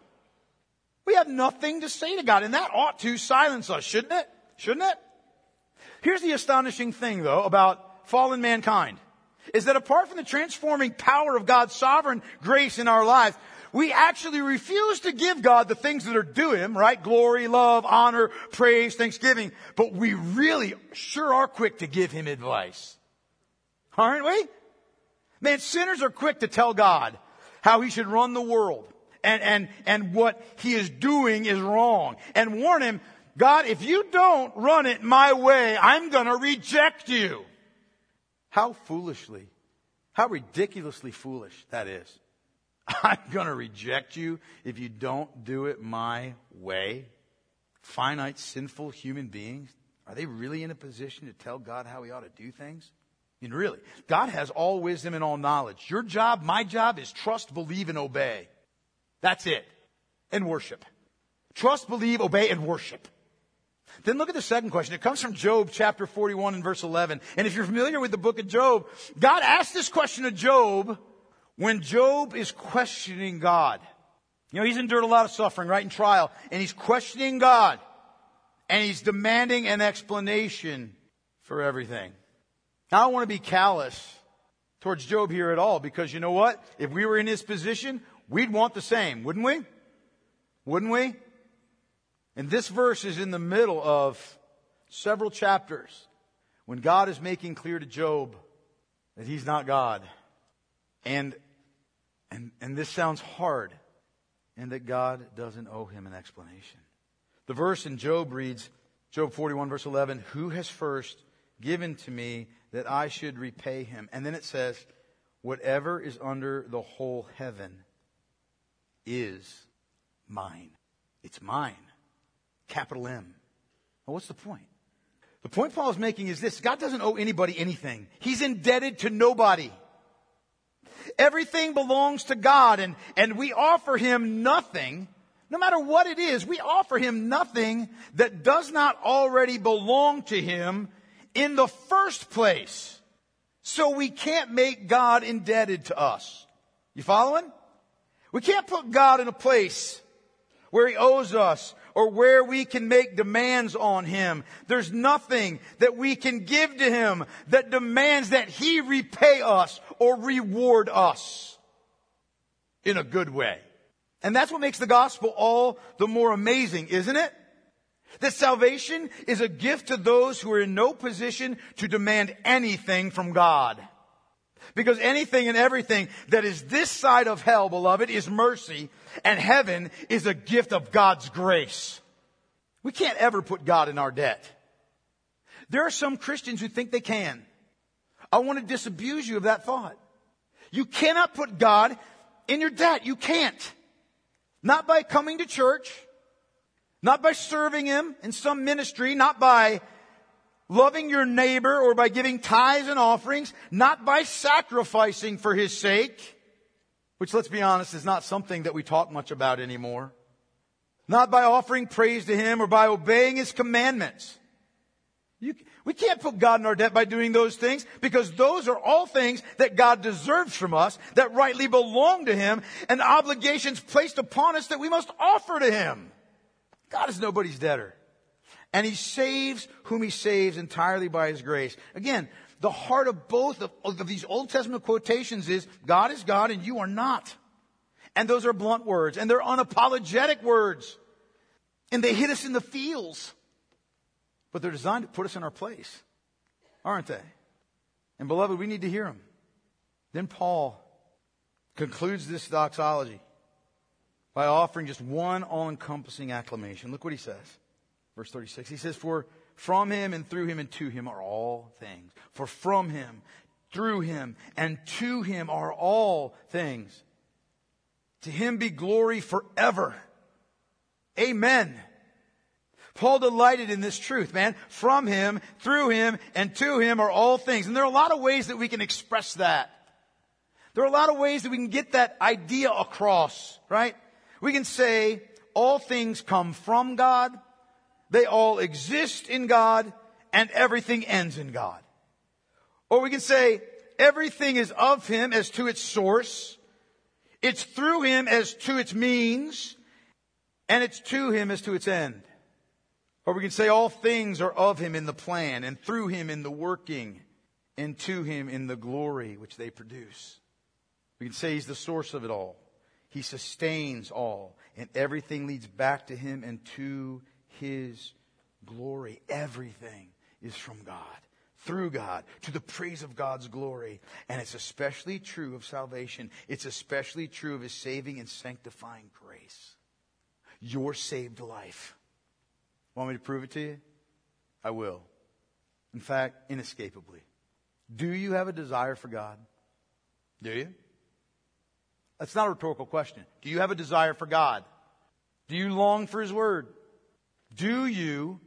We have nothing to say to God, and that ought to silence us, shouldn't it? Shouldn't it? Here's the astonishing thing, though, about fallen mankind, is that apart from the transforming power of God's sovereign grace in our lives, we actually refuse to give God the things that are due him, right? Glory, love, honor, praise, thanksgiving. But we really sure are quick to give him advice. Aren't we? Man, sinners are quick to tell God how he should run the world and, and, and what he is doing is wrong, and warn him, God, if you don't run it my way, I'm going to reject you. How foolishly, how ridiculously foolish that is. I'm going to reject you if you don't do it my way. Finite, sinful human beings, are they really in a position to tell God how he ought to do things? I mean, really, God has all wisdom and all knowledge. Your job, my job, is trust, believe, and obey. That's it. And worship. Trust, believe, obey, and worship. Then look at the second question. It comes from Job chapter forty-one and verse eleven. And if you're familiar with the book of Job, God asked this question of Job when Job is questioning God. You know, he's endured a lot of suffering, right, in trial. And he's questioning God. And he's demanding an explanation for everything. Now, I don't want to be callous towards Job here at all, because you know what? If we were in his position, we'd want the same, wouldn't we? Wouldn't we? And this verse is in the middle of several chapters when God is making clear to Job that he's not God. And, and, and this sounds hard, and that God doesn't owe him an explanation. The verse in Job reads, Job forty-one verse eleven, "Who has first given to me that I should repay him?" And then it says, "Whatever is under the whole heaven is mine." It's mine. Capital M. Well, what's the point? The point Paul is making is this: God doesn't owe anybody anything. He's indebted to nobody. Everything belongs to God, and, and we offer him nothing. No matter what it is, we offer him nothing that does not already belong to him in the first place. So we can't make God indebted to us. You following? We can't put God in a place where he owes us or where we can make demands on him. There's nothing that we can give to him that demands that he repay us or reward us in a good way. And that's what makes the gospel all the more amazing, isn't it? That salvation is a gift to those who are in no position to demand anything from God. Because anything and everything that is this side of hell, beloved, is mercy, and heaven is a gift of God's grace. We can't ever put God in our debt. There are some Christians who think they can. I want to disabuse you of that thought. You cannot put God in your debt. You can't. Not by coming to church, not by serving him in some ministry, not by loving your neighbor or by giving tithes and offerings, not by sacrificing for his sake, which, let's be honest, is not something that we talk much about anymore. Not by offering praise to him or by obeying his commandments. You, we can't put God in our debt by doing those things, because those are all things that God deserves from us, that rightly belong to him, and obligations placed upon us that we must offer to him. God is nobody's debtor. And he saves whom he saves entirely by his grace. Again, the heart of both of, of these Old Testament quotations is God is God and you are not. And those are blunt words. And they're unapologetic words. And they hit us in the feels. But they're designed to put us in our place. Aren't they? And beloved, we need to hear them. Then Paul concludes this doxology by offering just one all-encompassing acclamation. Look what he says. Verse thirty-six. He says, for from him and through him and to him are all things. For from him, through him, and to him are all things. To him be glory forever. Amen. Paul delighted in this truth, man. From him, through him, and to him are all things. And there are a lot of ways that we can express that. There are a lot of ways that we can get that idea across, right? We can say all things come from God, they all exist in God, and everything ends in God. Or we can say everything is of him as to its source, it's through him as to its means, and it's to him as to its end. Or we can say all things are of him in the plan, and through him in the working, and to him in the glory which they produce. We can say he's the source of it all. He sustains all, and everything leads back to him and to his glory. Everything is from God, through God, to the praise of God's glory. And it's especially true of salvation. It's especially true of his saving and sanctifying grace. Your saved life. Want me to prove it to you? I will. In fact, inescapably. Do you have a desire for God? Do you? That's not a rhetorical question. Do you have a desire for God? Do you long for his word? Do you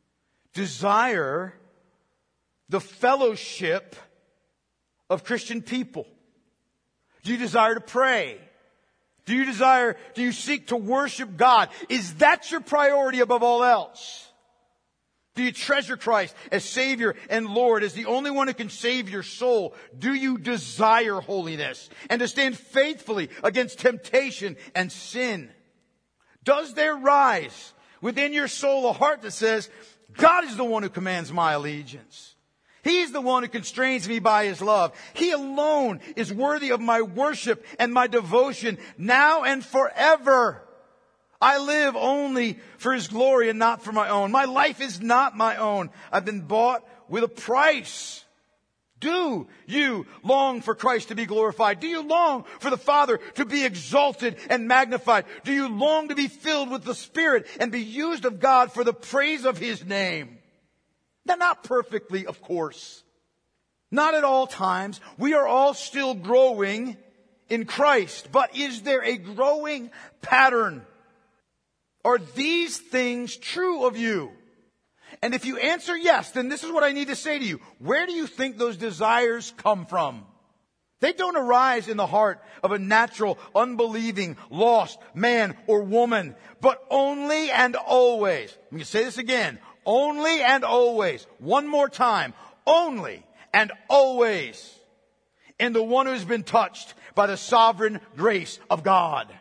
desire the fellowship of Christian people? Do you desire to pray? Do you desire, do you seek to worship God? Is that your priority above all else? Do you treasure Christ as Savior and Lord, as the only one who can save your soul? Do you desire holiness and to stand faithfully against temptation and sin? Does there rise within your soul a heart that says, God is the one who commands my allegiance. He's the one who constrains me by his love. He alone is worthy of my worship and my devotion now and forever. I live only for his glory and not for my own. My life is not my own. I've been bought with a price. Do you long for Christ to be glorified? Do you long for the Father to be exalted and magnified? Do you long to be filled with the Spirit and be used of God for the praise of his name? Now, not perfectly, of course. Not at all times. We are all still growing in Christ. But is there a growing pattern? Are these things true of you? And if you answer yes, then this is what I need to say to you. Where do you think those desires come from? They don't arise in the heart of a natural, unbelieving, lost man or woman, but only and always. Let me say this again. Only and always. One more time. Only and always in the one who's been touched by the sovereign grace of God.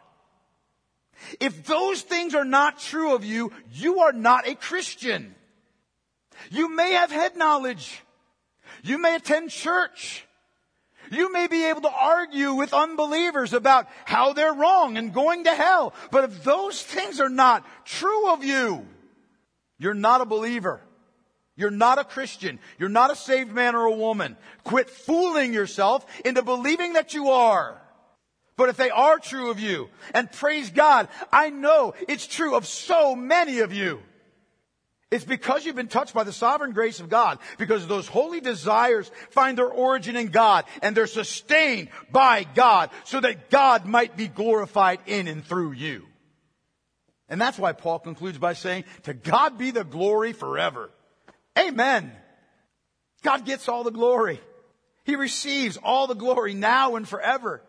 If those things are not true of you, you are not a Christian. You may have head knowledge. You may attend church. You may be able to argue with unbelievers about how they're wrong and going to hell. But if those things are not true of you, you're not a believer. You're not a Christian. You're not a saved man or a woman. Quit fooling yourself into believing that you are. But if they are true of you, and praise God, I know it's true of so many of you. It's because you've been touched by the sovereign grace of God, because those holy desires find their origin in God, and they're sustained by God, so that God might be glorified in and through you. And that's why Paul concludes by saying, to God be the glory forever. Amen. God gets all the glory. He receives all the glory now and forever.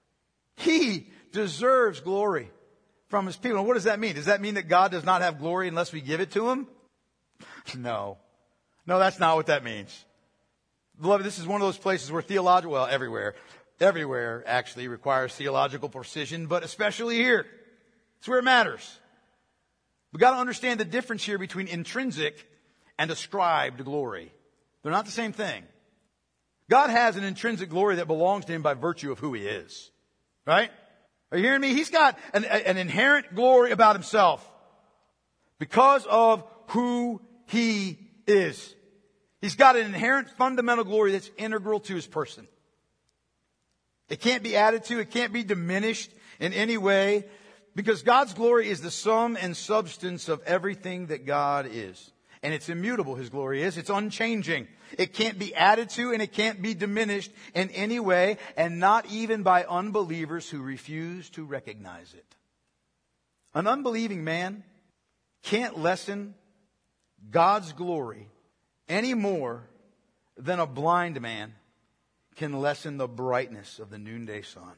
He deserves glory from his people. And what does that mean? Does that mean that God does not have glory unless we give it to him? No. No, that's not what that means. Beloved, this is one of those places where theological, well, everywhere, everywhere actually requires theological precision, but especially here. It's where it matters. We've got to understand the difference here between intrinsic and ascribed glory. They're not the same thing. God has an intrinsic glory that belongs to him by virtue of who he is. Right? Are you hearing me? He's got an, an inherent glory about himself because of who he is. He's got an inherent fundamental glory that's integral to his person. It can't be added to. It can't be diminished in any way because God's glory is the sum and substance of everything that God is. And it's immutable, his glory is. It's unchanging. It can't be added to and it can't be diminished in any way, and not even by unbelievers who refuse to recognize it. An unbelieving man can't lessen God's glory any more than a blind man can lessen the brightness of the noonday sun.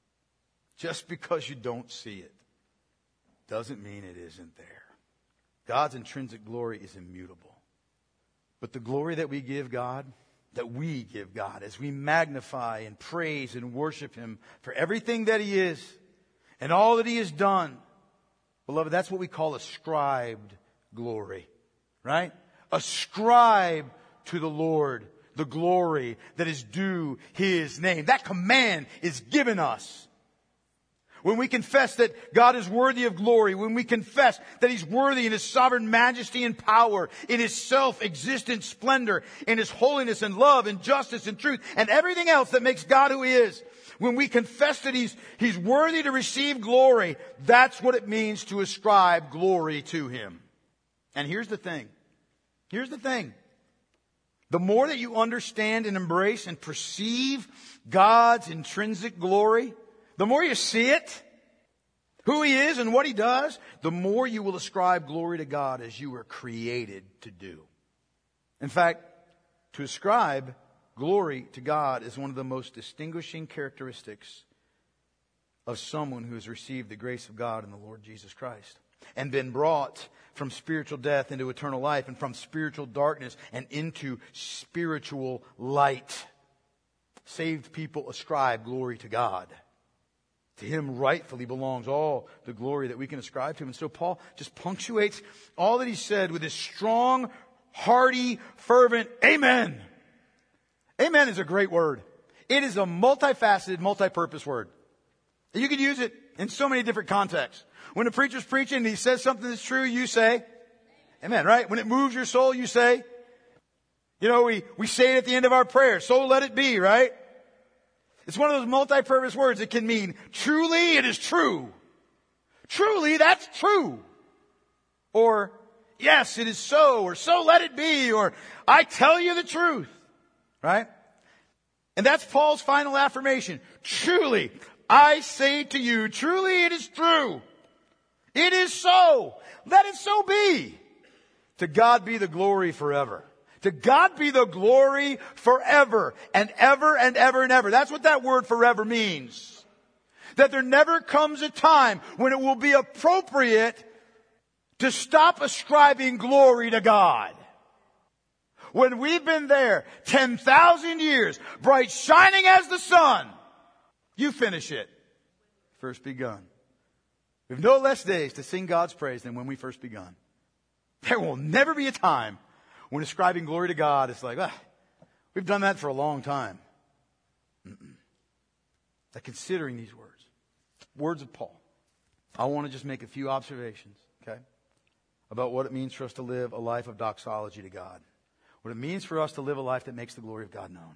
Just because you don't see it doesn't mean it isn't there. God's intrinsic glory is immutable. But the glory that we give God, that we give God as we magnify and praise and worship him for everything that he is and all that he has done, beloved, that's what we call ascribed glory, right? Ascribe to the Lord the glory that is due his name. That command is given us. When we confess that God is worthy of glory, when we confess that he's worthy in his sovereign majesty and power, in his self-existent splendor, in his holiness and love and justice and truth and everything else that makes God who he is, when we confess that he's, he's worthy to receive glory, that's what it means to ascribe glory to him. And here's the thing. Here's the thing. The more that you understand and embrace and perceive God's intrinsic glory, the more you see it, who he is and what he does, the more you will ascribe glory to God as you were created to do. In fact, to ascribe glory to God is one of the most distinguishing characteristics of someone who has received the grace of God in the Lord Jesus Christ and been brought from spiritual death into eternal life and from spiritual darkness and into spiritual light. Saved people ascribe glory to God. To him rightfully belongs all the glory that we can ascribe to him. And so Paul just punctuates all that he said with this strong, hearty, fervent amen. Amen is a great word. It is a multifaceted, multi-purpose word. You could use it in so many different contexts. When a preacher's preaching and he says something that's true, you say amen, right? When it moves your soul, you say, you know, we, we say it at the end of our prayer, so let it be, right? It's one of those multi-purpose words. It can mean truly it is true. Truly that's true. Or yes, it is so, or so let it be, or I tell you the truth. Right? And that's Paul's final affirmation. Truly, I say to you, truly it is true. It is so. Let it so be. To God be the glory forever. To God be the glory forever and ever and ever and ever. That's what that word forever means. That there never comes a time when it will be appropriate to stop ascribing glory to God. When we've been there ten thousand years, bright shining as the sun, you finish it. First begun. We have no less days to sing God's praise than when we first begun. There will never be a time when ascribing glory to God is like, ah, we've done that for a long time. Mm-mm. Like considering these words, words of Paul, I want to just make a few observations, okay, about what it means for us to live a life of doxology to God. What it means for us to live a life that makes the glory of God known.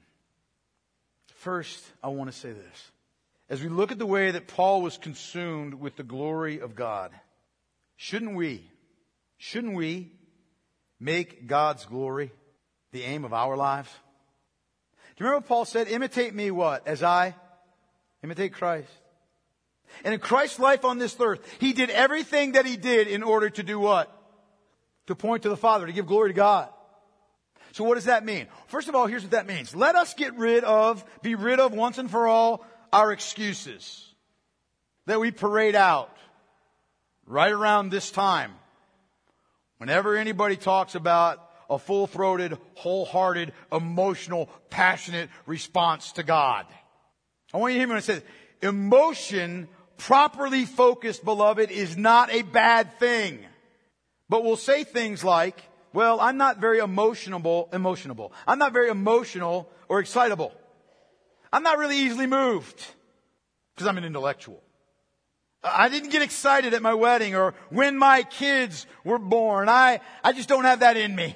First, I want to say this. As we look at the way that Paul was consumed with the glory of God, shouldn't we, shouldn't we make God's glory the aim of our lives? Do you remember what Paul said? Imitate me what? As I imitate Christ. And in Christ's life on this earth, he did everything that he did in order to do what? To point to the Father, to give glory to God. So what does that mean? First of all, here's what that means. Let us get rid of, be rid of once and for all, our excuses that we parade out right around this time. Whenever anybody talks about a full-throated, wholehearted, emotional, passionate response to God. I want you to hear me when I say this. Emotion, properly focused, beloved, is not a bad thing. But we'll say things like, well, I'm not very emotionable, emotionable. I'm not very emotional or excitable. I'm not really easily moved because I'm an intellectual. I didn't get excited at my wedding or when my kids were born. I, I just don't have that in me.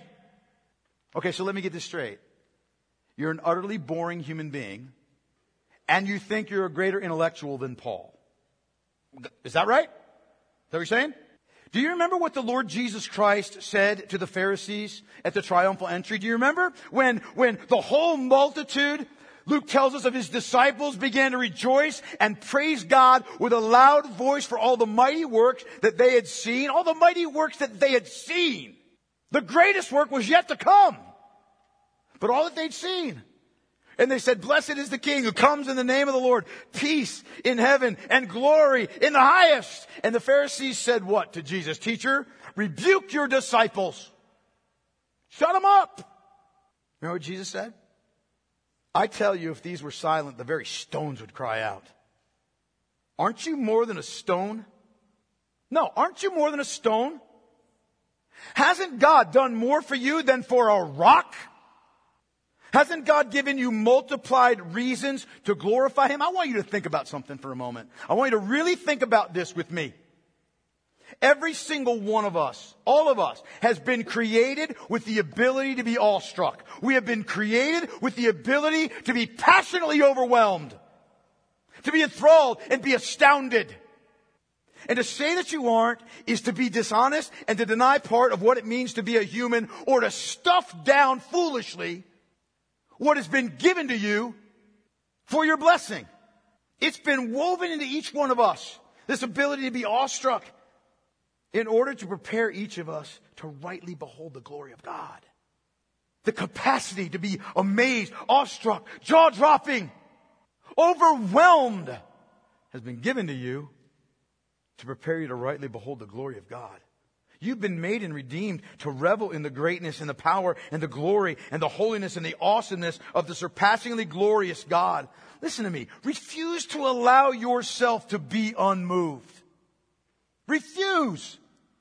Okay, so let me get this straight. You're an utterly boring human being, and you think you're a greater intellectual than Paul. Is that right? Is that what you're saying? Do you remember what the Lord Jesus Christ said to the Pharisees at the triumphal entry? Do you remember when, when the whole multitude, Luke tells us, of his disciples began to rejoice and praise God with a loud voice for all the mighty works that they had seen, all the mighty works that they had seen. The greatest work was yet to come, but all that they'd seen. And they said, blessed is the King who comes in the name of the Lord, peace in heaven and glory in the highest. And the Pharisees said what to Jesus? Teacher, rebuke your disciples. Shut them up. Remember what Jesus said? I tell you, if these were silent, the very stones would cry out. Aren't you more than a stone? No, aren't you more than a stone? Hasn't God done more for you than for a rock? Hasn't God given you multiplied reasons to glorify Him? I want you to think about something for a moment. I want you to really think about this with me. Every single one of us, all of us, has been created with the ability to be awestruck. We have been created with the ability to be passionately overwhelmed, to be enthralled and be astounded. And to say that you aren't is to be dishonest and to deny part of what it means to be a human, or to stuff down foolishly what has been given to you for your blessing. It's been woven into each one of us, this ability to be awestruck, in order to prepare each of us to rightly behold the glory of God. The capacity to be amazed, awestruck, jaw-dropping, overwhelmed has been given to you to prepare you to rightly behold the glory of God. You've been made and redeemed to revel in the greatness and the power and the glory and the holiness and the awesomeness of the surpassingly glorious God. Listen to me. Refuse to allow yourself to be unmoved. Refuse.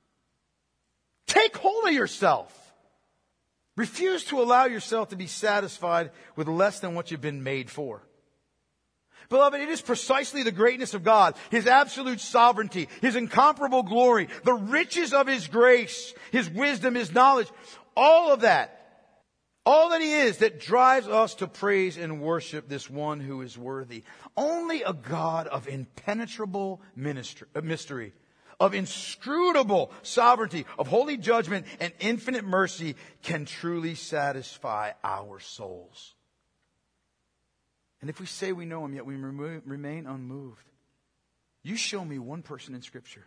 Take hold of yourself. Refuse to allow yourself to be satisfied with less than what you've been made for. Beloved, it is precisely the greatness of God, His absolute sovereignty, His incomparable glory, the riches of His grace, His wisdom, His knowledge, all of that, all that He is, that drives us to praise and worship this one who is worthy. Only a God of impenetrable ministry, mystery, of inscrutable sovereignty, of holy judgment and infinite mercy can truly satisfy our souls. And if we say we know Him, yet we remain unmoved, you show me one person in Scripture,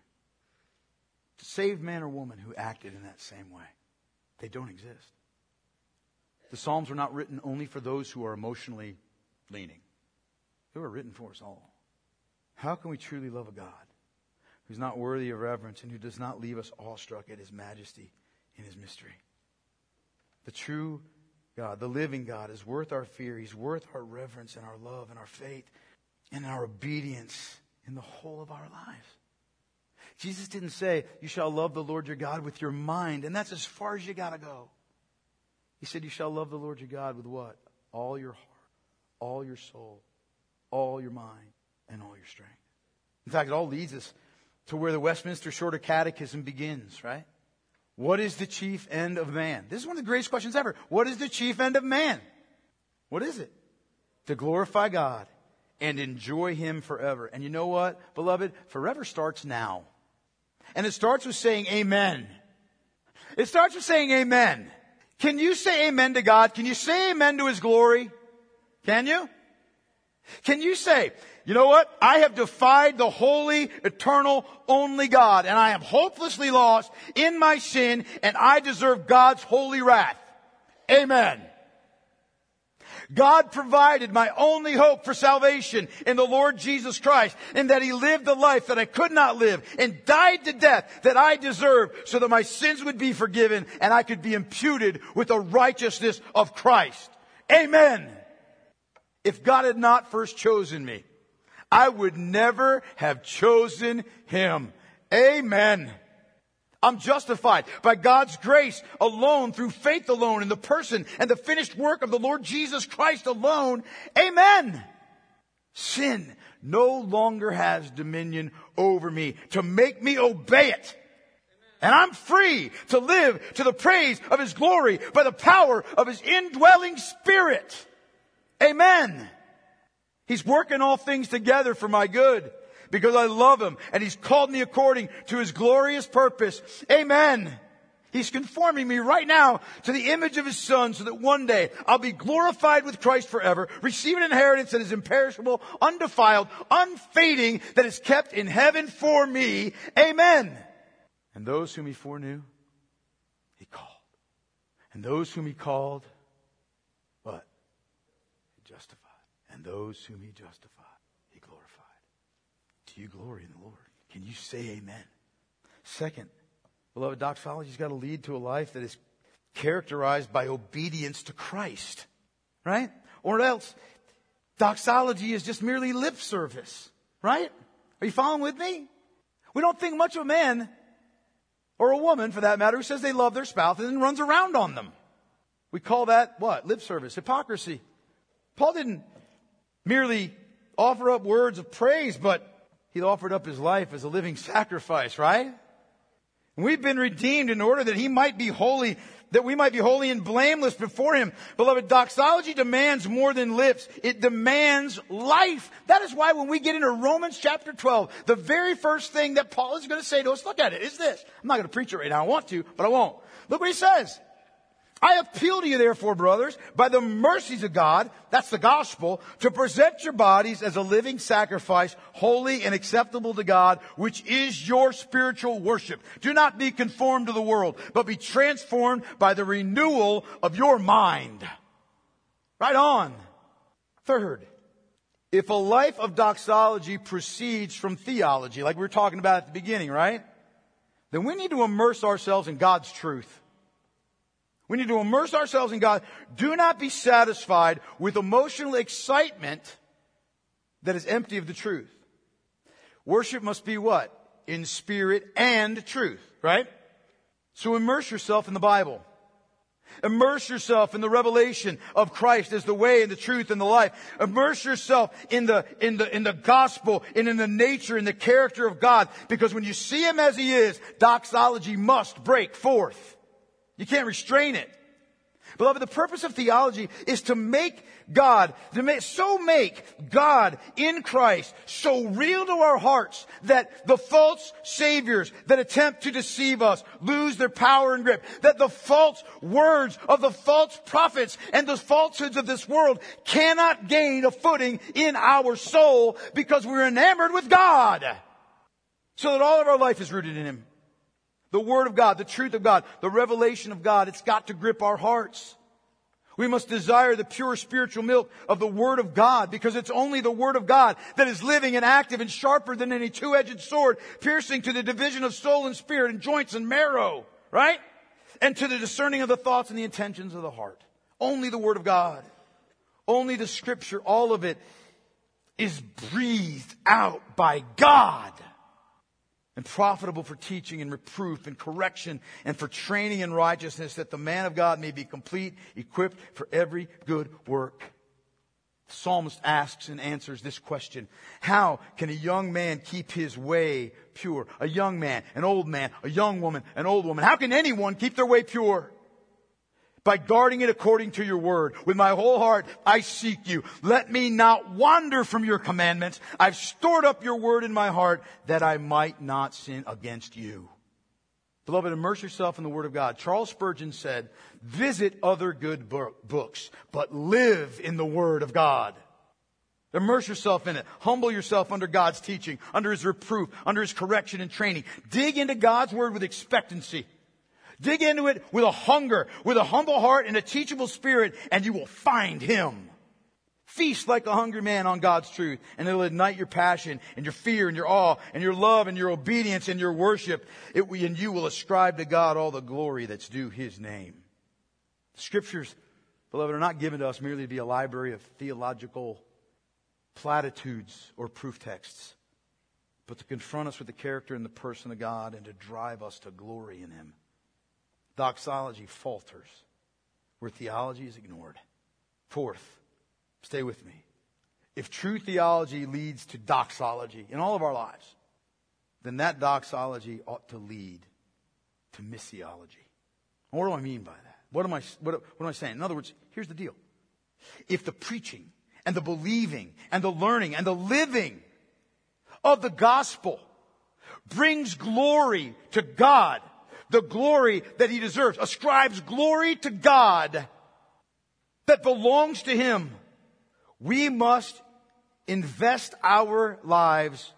saved man or woman, who acted in that same way. They don't exist. The Psalms were not written only for those who are emotionally leaning. They were written for us all. How can we truly love a God who's not worthy of reverence and who does not leave us awestruck at His majesty and His mystery? The true God, the living God, is worth our fear. He's worth our reverence and our love and our faith and our obedience in the whole of our lives. Jesus didn't say, you shall love the Lord your God with your mind, and that's as far as you got to go. He said, you shall love the Lord your God with what? All your heart, all your soul, all your mind, and all your strength. In fact, it all leads us to where the Westminster Shorter Catechism begins, right? What is the chief end of man? This is one of the greatest questions ever. What is the chief end of man? What is it? To glorify God and enjoy Him forever. And you know what, beloved? Forever starts now. And it starts with saying amen. It starts with saying amen. Can you say amen to God? Can you say amen to His glory? Can you? Can you say, you know what? I have defied the holy, eternal, only God, and I am hopelessly lost in my sin, and I deserve God's holy wrath. Amen. God provided my only hope for salvation in the Lord Jesus Christ, in that He lived the life that I could not live and died the death that I deserved, so that my sins would be forgiven and I could be imputed with the righteousness of Christ. Amen. If God had not first chosen me, I would never have chosen Him. Amen. I'm justified by God's grace alone, through faith alone, in the person and the finished work of the Lord Jesus Christ alone. Amen. Sin no longer has dominion over me to make me obey it. And I'm free to live to the praise of His glory by the power of His indwelling Spirit. Amen. He's working all things together for my good because I love Him and He's called me according to His glorious purpose. Amen. He's conforming me right now to the image of His Son so that one day I'll be glorified with Christ forever, receive an inheritance that is imperishable, undefiled, unfading, that is kept in heaven for me. Amen. And those whom He foreknew, He called. And those whom He called, what? He justified. And those whom He justified, He glorified. Do you glory in the Lord? Can you say amen? Second, beloved, doxology's got to lead to a life that is characterized by obedience to Christ. Right? Or else, doxology is just merely lip service. Right? Are you following with me? We don't think much of a man, or a woman for that matter, who says they love their spouse and then runs around on them. We call that what? Lip service. Hypocrisy. Paul didn't merely offer up words of praise, but he offered up his life as a living sacrifice, right? And we've been redeemed in order that he might be holy, that we might be holy and blameless before Him. Beloved, doxology demands more than lips. It demands life. That is why when we get into Romans chapter twelve, the very first thing that Paul is going to say to us, look at it, is this. I'm not going to preach it right now. I want to, but I won't. Look what he says. I appeal to you, therefore, brothers, by the mercies of God, that's the gospel, to present your bodies as a living sacrifice, holy and acceptable to God, which is your spiritual worship. Do not be conformed to the world, but be transformed by the renewal of your mind. Right on. Third, if a life of doxology proceeds from theology, like we were talking about at the beginning, right? Then we need to immerse ourselves in God's truth. We need to immerse ourselves in God. Do not be satisfied with emotional excitement that is empty of the truth. Worship must be what? In spirit and truth, right? So immerse yourself in the Bible. Immerse yourself in the revelation of Christ as the way and the truth and the life. Immerse yourself in the, in the, in the gospel and in the nature and the character of God. Because when you see Him as He is, doxology must break forth. You can't restrain it. Beloved, the purpose of theology is to make God, to make, so make God in Christ so real to our hearts that the false saviors that attempt to deceive us lose their power and grip. That the false words of the false prophets and the falsehoods of this world cannot gain a footing in our soul because we're enamored with God. So that all of our life is rooted in Him. The Word of God, the truth of God, the revelation of God, it's got to grip our hearts. We must desire the pure spiritual milk of the Word of God because it's only the Word of God that is living and active and sharper than any two-edged sword, piercing to the division of soul and spirit and joints and marrow, right? And to the discerning of the thoughts and the intentions of the heart. Only the Word of God. Only the Scripture, all of it, is breathed out by God. And profitable for teaching and reproof and correction and for training in righteousness, that the man of God may be complete, equipped for every good work. The psalmist asks and answers this question. How can a young man keep his way pure? A young man, an old man, a young woman, an old woman. How can anyone keep their way pure? By guarding it according to your word. With my whole heart, I seek you. Let me not wander from your commandments. I've stored up your word in my heart that I might not sin against you. Beloved, immerse yourself in the Word of God. Charles Spurgeon said, visit other good books, but live in the Word of God. Immerse yourself in it. Humble yourself under God's teaching, under His reproof, under His correction and training. Dig into God's Word with expectancy. Dig into it with a hunger, with a humble heart and a teachable spirit, and you will find Him. Feast like a hungry man on God's truth, and it'll ignite your passion and your fear and your awe and your love and your obedience and your worship. It, and you will ascribe to God all the glory that's due His name. The Scriptures, beloved, are not given to us merely to be a library of theological platitudes or proof texts, but to confront us with the character and the person of God and to drive us to glory in Him. Doxology falters where theology is ignored. Fourth, stay with me. if true theology leads to doxology in all of our lives, then that doxology ought to lead to missiology. What do I mean by that? What am I, what, what am I saying? In other words, here's the deal. If the preaching and the believing and the learning and the living of the gospel brings glory to God, the glory that He deserves, ascribes glory to God that belongs to Him, we must invest our lives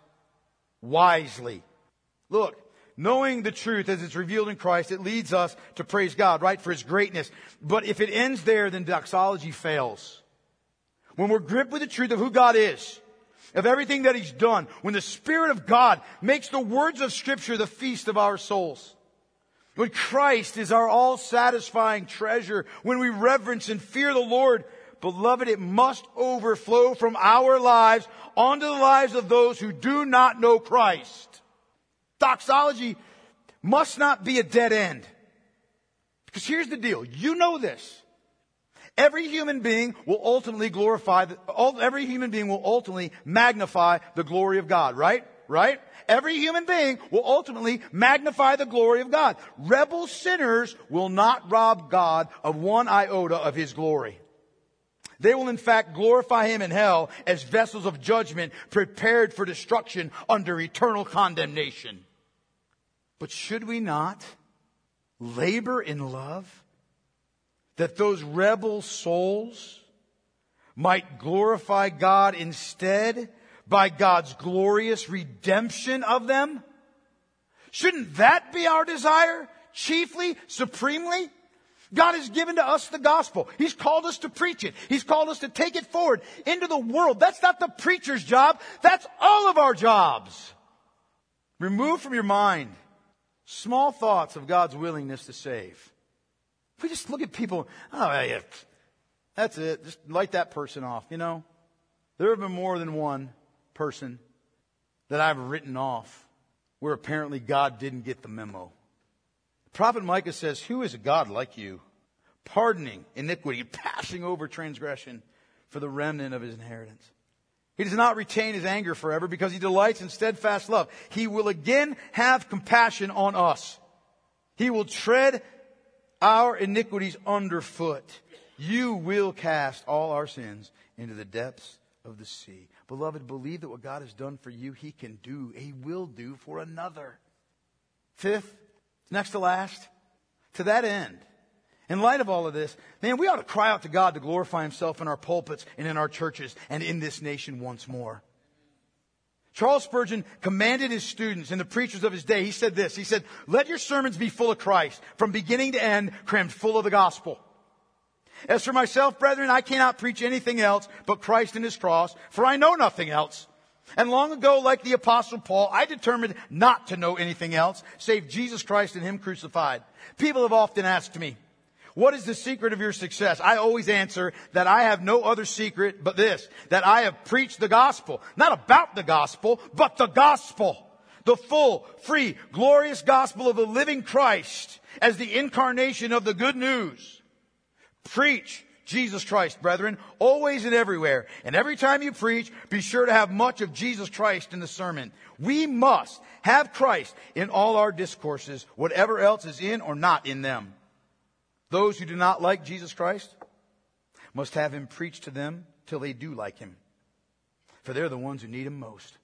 wisely. Look, knowing the truth as it's revealed in Christ, it leads us to praise God, right, for His greatness. But if it ends there, then doxology fails. When we're gripped with the truth of who God is, of everything that He's done, when the Spirit of God makes the words of Scripture the feast of our souls, when Christ is our all-satisfying treasure, when we reverence and fear the Lord, beloved, it must overflow from our lives onto the lives of those who do not know Christ. Doxology must not be a dead end. Because here's the deal. You know this. Every human being will ultimately glorify, the, all, every human being will ultimately magnify the glory of God, right? Right? Every human being will ultimately magnify the glory of God. Rebel sinners will not rob God of one iota of His glory. They will in fact glorify Him in hell as vessels of judgment prepared for destruction under eternal condemnation. But should we not labor in love that those rebel souls might glorify God instead by God's glorious redemption of them? Shouldn't that be our desire, chiefly, supremely? God has given to us the gospel. He's called us to preach it. He's called us to take it forward into the world. That's not the preacher's job. That's all of our jobs. Remove from your mind small thoughts of God's willingness to save. If we just look at people, oh, yeah, that's it. Just light that person off, you know. There have been more than one person that I've written off where apparently God didn't get the memo. Prophet Micah says, who is a God like you, pardoning iniquity, passing over transgression for the remnant of His inheritance? He does not retain His anger forever because He delights in steadfast love. He will again have compassion on us. He will tread our iniquities underfoot. You will cast all our sins into the depths of the sea. Beloved, believe that what God has done for you, He can do, He will do for another. Fifth, next to last, to that end, in light of all of this, man, we ought to cry out to God to glorify Himself in our pulpits and in our churches and in this nation once more. Charles Spurgeon commanded his students and the preachers of his day. He said this. He said, let your sermons be full of Christ, from beginning to end, crammed full of the gospel. As for myself, brethren, I cannot preach anything else but Christ and His cross, for I know nothing else. And long ago, like the Apostle Paul, I determined not to know anything else save Jesus Christ and Him crucified. People have often asked me, what is the secret of your success? I always answer that I have no other secret but this, that I have preached the gospel. Not about the gospel, but the gospel. The full, free, glorious gospel of the living Christ as the incarnation of the good news. Preach Jesus Christ, brethren, always and everywhere. And every time you preach, be sure to have much of Jesus Christ in the sermon. We must have Christ in all our discourses, whatever else is in or not in them. Those who do not like Jesus Christ must have Him preached to them till they do like Him. For they're the ones who need Him most.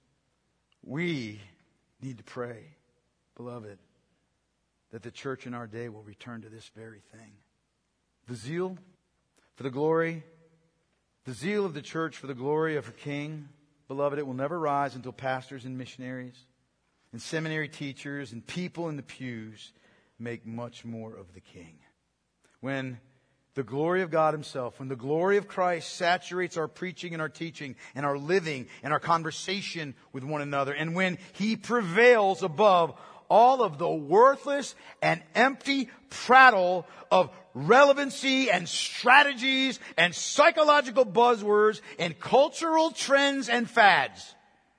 We need to pray, beloved, that the church in our day will return to this very thing. The zeal for the glory, the zeal of the church for the glory of her King, beloved, it will never rise until pastors and missionaries and seminary teachers and people in the pews make much more of the King. When the glory of God Himself, when the glory of Christ saturates our preaching and our teaching and our living and our conversation with one another, and when He prevails above all of the worthless and empty prattle of relevancy and strategies and psychological buzzwords and cultural trends and fads,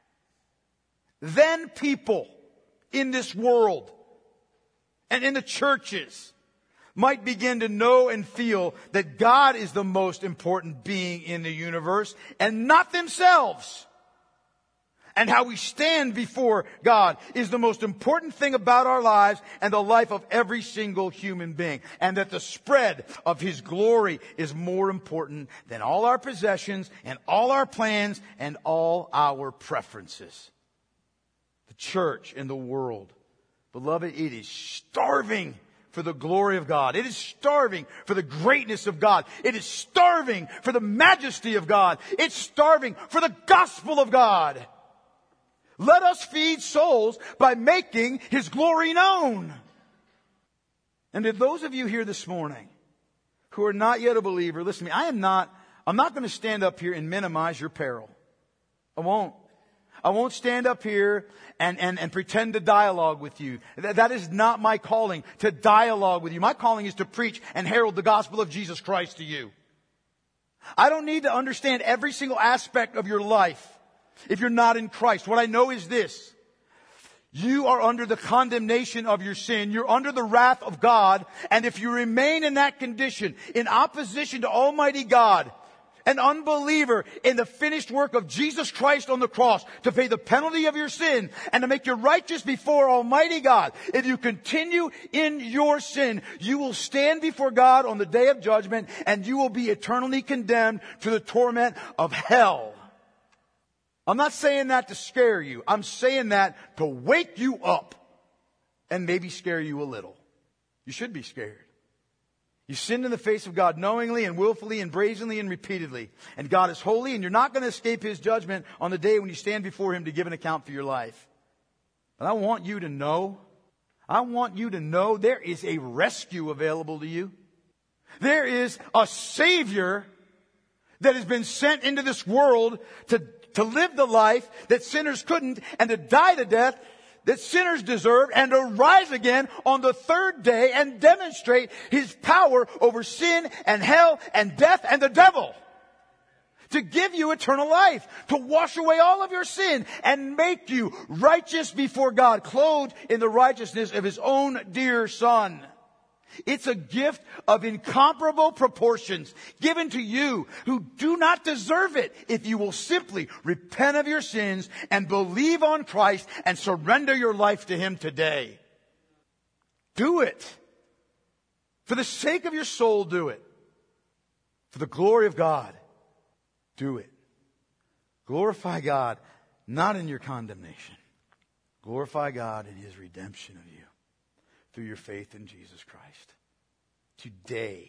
then people in this world and in the churches might begin to know and feel that God is the most important being in the universe and not themselves. And how we stand before God is the most important thing about our lives and the life of every single human being. And that the spread of His glory is more important than all our possessions and all our plans and all our preferences. The church and the world, beloved, it is starving for the glory of God. It is starving for the greatness of God. It is starving for the majesty of God. It's starving for the gospel of God. Let us feed souls by making His glory known. And to those of you here this morning who are not yet a believer, listen to me, I am not, I'm not going to stand up here and minimize your peril. I won't. I won't stand up here and, and, and pretend to dialogue with you. That, that is not my calling, to dialogue with you. My calling is to preach and herald the gospel of Jesus Christ to you. I don't need to understand every single aspect of your life if you're not in Christ. What I know is this. You are under the condemnation of your sin. You're under the wrath of God. And if you remain in that condition, in opposition to Almighty God, an unbeliever in the finished work of Jesus Christ on the cross to pay the penalty of your sin and to make you righteous before Almighty God, if you continue in your sin, you will stand before God on the day of judgment and you will be eternally condemned to the torment of hell. I'm not saying that to scare you. I'm saying that to wake you up and maybe scare you a little. You should be scared. You sinned in the face of God knowingly and willfully and brazenly and repeatedly. And God is holy and you're not going to escape His judgment on the day when you stand before Him to give an account for your life. But I want you to know, I want you to know there is a rescue available to you. There is a Savior that has been sent into this world to, to live the life that sinners couldn't and to die the death that sinners deserve and to rise again on the third day and demonstrate His power over sin and hell and death and the devil. To give you eternal life, to wash away all of your sin and make you righteous before God, clothed in the righteousness of His own dear Son. It's a gift of incomparable proportions given to you who do not deserve it if you will simply repent of your sins and believe on Christ and surrender your life to Him today. Do it. For the sake of your soul, do it. For the glory of God, do it. Glorify God, not in your condemnation. Glorify God in His redemption of you through your faith in Jesus Christ. Today,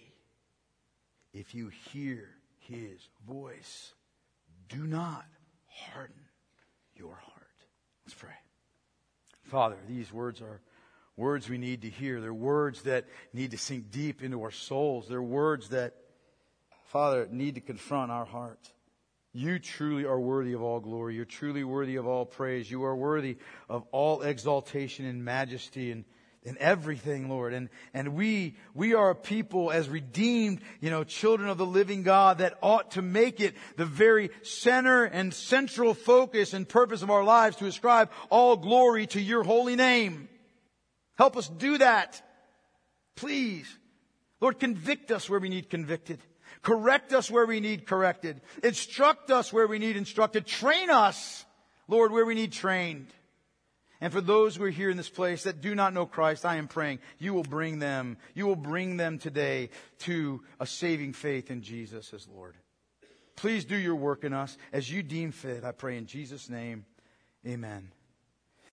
if you hear His voice, do not harden your heart. Let's pray. Father, these words are words we need to hear. They're words that need to sink deep into our souls. They're words that, Father, need to confront our heart. You truly are worthy of all glory. You're truly worthy of all praise. You are worthy of all exaltation and majesty and in everything, Lord. And, and we, we are a people as redeemed, you know, children of the living God that ought to make it the very center and central focus and purpose of our lives to ascribe all glory to your holy name. Help us do that. Please. Lord, convict us where we need convicted. Correct us where we need corrected. Instruct us where we need instructed. Train us, Lord, where we need trained. And for those who are here in this place that do not know Christ, I am praying you will bring them, you will bring them today to a saving faith in Jesus as Lord. Please do your work in us as you deem fit. I pray in Jesus' name. Amen.